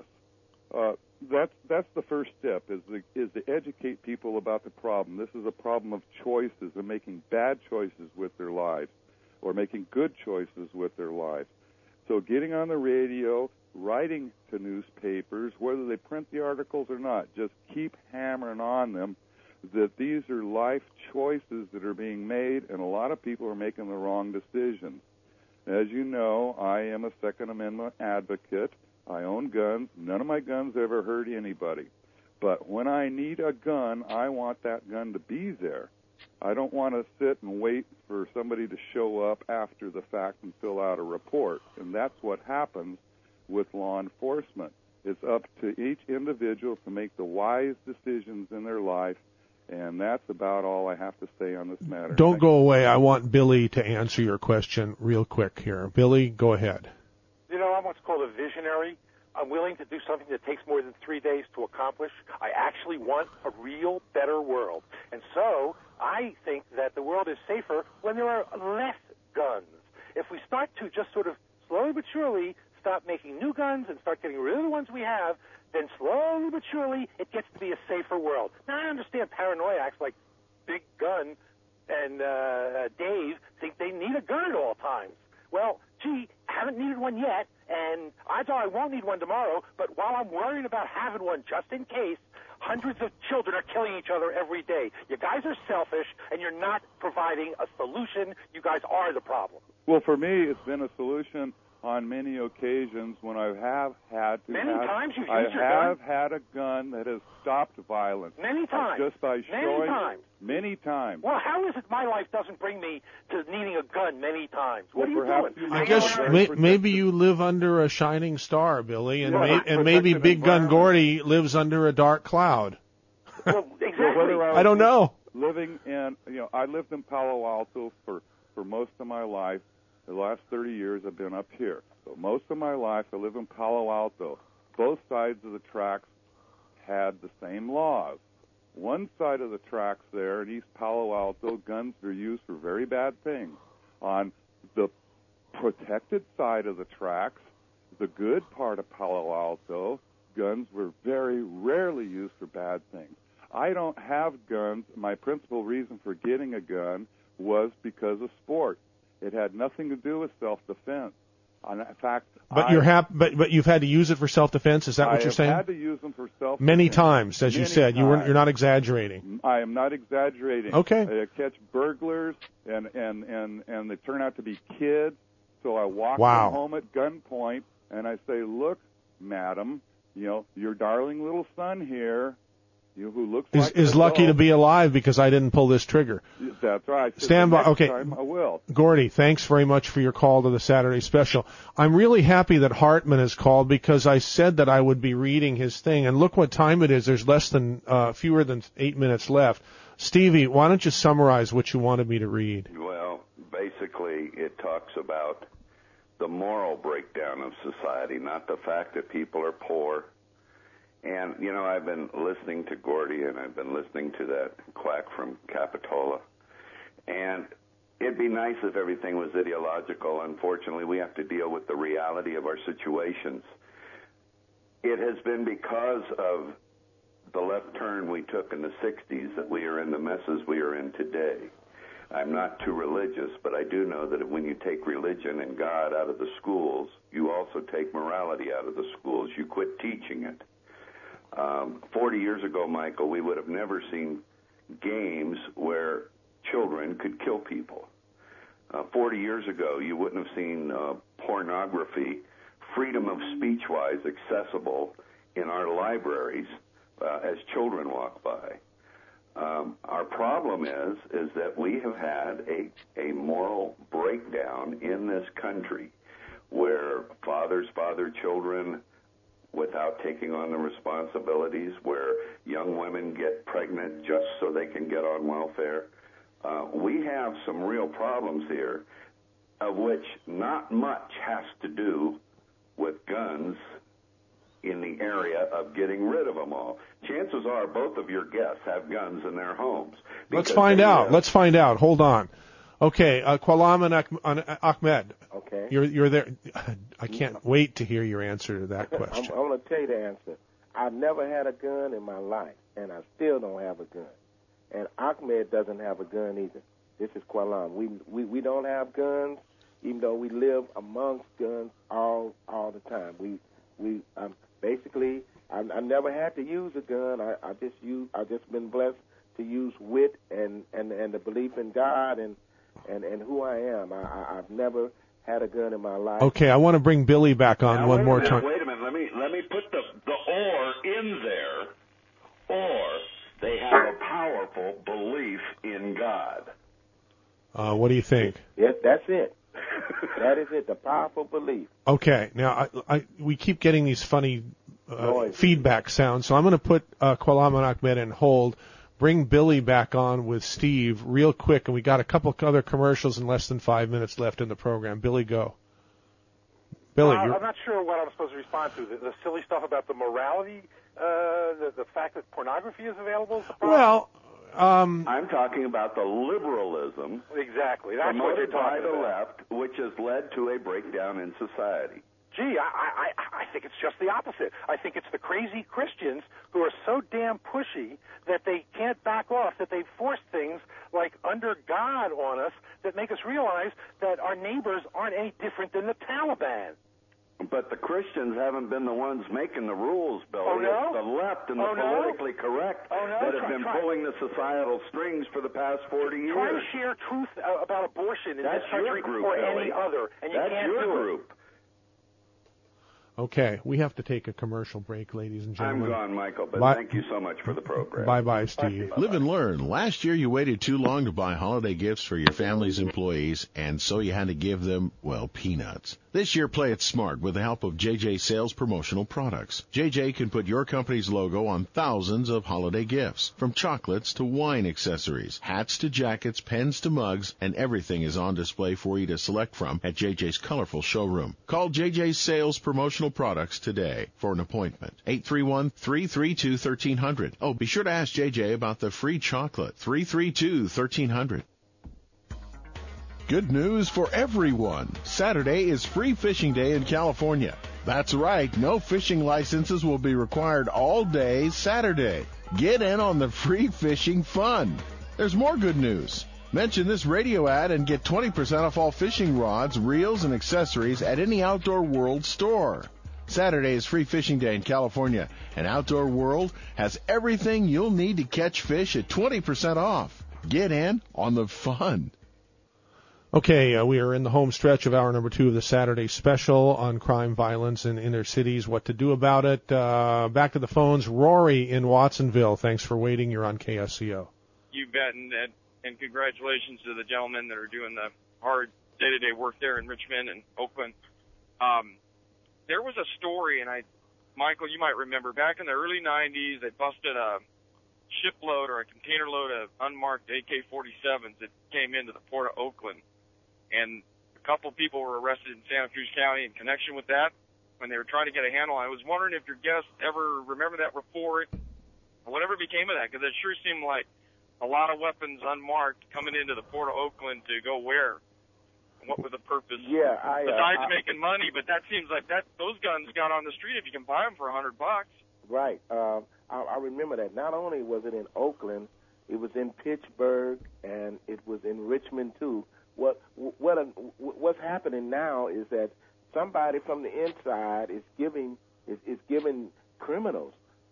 That's the first step, is to educate people about the problem. This is a problem of choices and making bad choices with their lives or making good choices with their lives. So getting on the radio, writing to newspapers, whether they print the articles or not, just keep hammering on them that these are life choices that are being made, and a lot of people are making the wrong decisions. As you know, I am a Second Amendment advocate. I own guns. None of my guns ever hurt anybody. But when I need a gun, I want that gun to be there. I don't want to sit and wait for somebody to show up after the fact and fill out a report. And that's what happens with law enforcement. It's up to each individual to make the wise decisions in their life, and that's about all I have to say on this matter. Don't go away. I want Billy to answer your question real quick here. Billy, go ahead. You know, I'm what's called a visionary. I'm willing to do something that takes more than 3 days to accomplish. I actually want a real, better world. And so I think that the world is safer when there are less guns. If we start to just sort of slowly but surely stop making new guns and start getting rid of the ones we have, then slowly but surely it gets to be a safer world. Now, I understand paranoiacs like Big Gun and Dave think they need a gun at all times. Well, gee, I haven't needed one yet, and odds are I won't need one tomorrow, but while I'm worried about having one just in case, hundreds of children are killing each other every day. You guys are selfish, and you're not providing a solution. You guys are the problem. Well, for me, it's been a solution on many occasions when I have had to Many times you've I used your have gun? had a gun that has stopped violence. Many times. Just by showing. Many times. Many times. Well, how is it my life doesn't bring me to needing a gun many times? What Well, are you doing? I guess maybe you live under a shining star, Billy, and, Yeah, and maybe protected Big Gun environment. Gordy lives under a dark cloud. Well, exactly. I don't know. Living in, I lived in Palo Alto for most of my life. The last 30 years I've been up here. So most of my life I live in Palo Alto. Both sides of the tracks had the same laws. one side of the tracks there in East Palo Alto, guns are used for very bad things. On the protected side of the tracks, the good part of Palo Alto, guns were very rarely used for bad things. I don't have guns. My principal reason for getting a gun was because of sport. It had nothing to do with self-defense. In fact, but you've had to use it for self-defense. Is that what you're saying? I have had to use them for self-defense many times, as you said. You're not exaggerating. I am not exaggerating. Okay. I catch burglars, and they turn out to be kids. So I walk Wow. them home at gunpoint, and I say, "Look, madam, your darling little son here, who looks like is lucky to be alive because I didn't pull this trigger." That's right. Stand by. Okay. Time I will. Gordy, thanks very much for your call to the Saturday special. I'm really happy that Hartman has called because I said that I would be reading his thing, and look what time it is. There's fewer than 8 minutes left. Stevie, why don't you summarize what you wanted me to read? Well, basically, it talks about the moral breakdown of society, not the fact that people are poor. And, I've been listening to Gordy, and I've been listening to that quack from Capitola. And it'd be nice if everything was ideological. Unfortunately, we have to deal with the reality of our situations. It has been because of the left turn we took in the 60s that we are in the messes we are in today. I'm not too religious, but I do know that when you take religion and God out of the schools, you also take morality out of the schools. You quit teaching it. 40 years ago, Michael, we would have never seen games where children could kill people. 40 years ago, you wouldn't have seen pornography, freedom of speech-wise, accessible in our libraries as children walk by. Our problem is that we have had a moral breakdown in this country where fathers father children without taking on the responsibilities, where young women get pregnant just so they can get on welfare. We have some real problems here, of which not much has to do with guns in the area of getting rid of them all. Chances are both of your guests have guns in their homes. Let's find out. Let's find out. Hold on. Okay, Qalam and Ahmed. Okay. You're there. I can't wait to hear your answer to that question. I'm going to tell you the answer. I've never had a gun in my life, and I still don't have a gun. And Ahmed doesn't have a gun either. This is Qalam. We don't have guns, even though we live amongst guns all the time. We basically I never had to use a gun. I just been blessed to use wit and the belief in God and who I am. I've never had a gun in my life. Okay, I want to bring Billy back on now, one more time. Wait a minute. Let me put the or in there. Or they have a powerful belief in God. What do you think? Yes, that's it. That is it. The powerful belief. Okay, now we keep getting these funny feedback sounds, so I'm going to put Qalam and Ahmed in hold. Bring Billy back on with Steve real quick, and we got a couple other commercials and less than 5 minutes left in the program. Billy, go. Billy, I'm not sure what I'm supposed to respond to. The silly stuff about the morality, the fact that pornography is available. Well, I'm talking about the liberalism exactly. That's what you're promoted by talking the about. left, which has led to a breakdown in society. Gee, I think it's just the opposite. I think it's the crazy Christians who are so damn pushy that they can't back off, that they force things like under God on us that make us realize that our neighbors aren't any different than the Taliban. But the Christians haven't been the ones making the rules, Billy. Oh, no? It's the left and the politically correct that have been pulling the societal strings for the past 40 years. Try to share truth about abortion in That's this country your group, or Billy. any other, and you That's can't your do group. Okay, we have to take a commercial break, ladies and gentlemen. I'm gone, Michael, but Bye. thank you so much for the program. Bye-bye, Steve. Live and learn. Last year you waited too long to buy holiday gifts for your family's employees, and so you had to give them, well, peanuts. This year, play it smart with the help of JJ Sales Promotional Products. JJ can put your company's logo on thousands of holiday gifts, from chocolates to wine accessories, hats to jackets, pens to mugs, and everything is on display for you to select from at JJ's colorful showroom. Call JJ Sales Promotional original products today for an appointment. 831-332-1300. Oh, be sure to ask JJ about the free chocolate. 332-1300. Good news for everyone. Saturday is Free Fishing Day in California. That's right, no fishing licenses will be required all day Saturday. Get in on the free fishing fun. There's more good news. Mention this radio ad and get 20% off all fishing rods, reels, and accessories at any Outdoor World store. Saturday is Free Fishing Day in California, and Outdoor World has everything you'll need to catch fish at 20% off. Get in on the fun. Okay, we are in the home stretch of hour number 2 of the Saturday special on crime, violence in inner cities, what to do about it. Back to the phones. Rory in Watsonville. Thanks for waiting. You're on KSCO. You bet, and congratulations to the gentlemen that are doing the hard day-to-day work there in Richmond and Oakland. There was a story, and Michael, you might remember, back in the early 90s, they busted a shipload or a container load of unmarked AK-47s that came into the port of Oakland. And a couple of people were arrested in Santa Cruz County in connection with that when they were trying to get a handle. I was wondering if your guests ever remember that report or whatever became of that, because it sure seemed like a lot of weapons unmarked coming into the port of Oakland to go where? What was the purpose? Yeah, besides making money, but that seems like those guns got on the street if you can buy them for $100. Right. I remember that. Not only was it in Oakland, it was in Pittsburgh, and it was in Richmond too. What's happening now is that somebody from the inside is giving criminals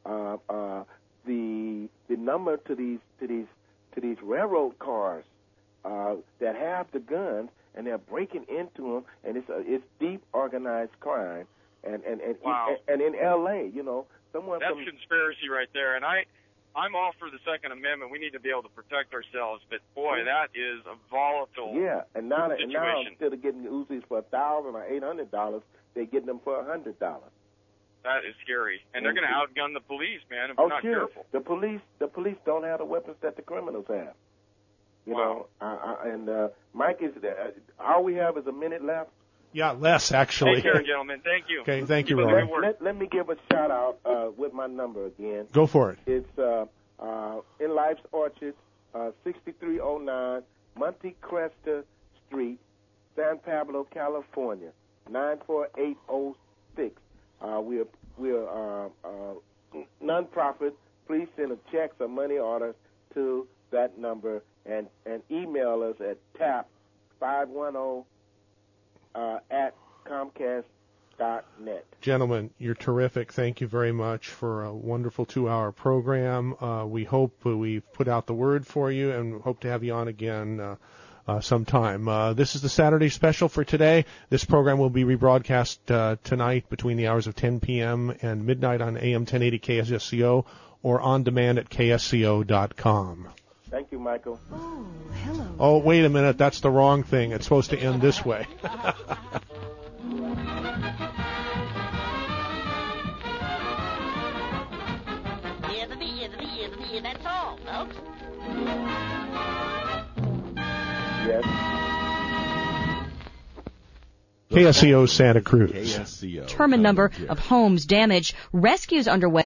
the number to these railroad cars that have the guns, and they're breaking into them, and it's deep organized crime, and wow. and in L.A., someone that's conspiracy right there, and I'm all for the Second Amendment. We need to be able to protect ourselves, but boy, that is a volatile and now situation. Instead of getting Uzis for $1,000 or $800, they're getting them for $100. That is scary, and they're going to outgun the police, man, if we're not careful. The police don't have the weapons that the criminals have. You know, Mike, all we have is a minute left. Yeah, less, actually. Take care, gentlemen. Thank you. Okay, thank you, Rory. Let me give a shout-out with my number again. Go for it. It's in Life's Orchard, 6309 Monte Cresta Street, San Pablo, California, 94806. We're non-profit. Please send a check or money order to that number and email us at tap510 at Comcast.net. Gentlemen, you're terrific. Thank you very much for a wonderful 2-hour program. We hope we've put out the word for you and hope to have you on again sometime. This is the Saturday special for today. This program will be rebroadcast tonight between the hours of 10 p.m. and midnight on AM 1080 KSCO or on demand at KSCO.com. Thank you, Michael. Oh, hello. Oh, wait a minute. That's the wrong thing. It's supposed to end this way. That's all, folks. Yes. KSCO Santa Cruz. KSCO. Determined number of homes damaged. Rescues underway.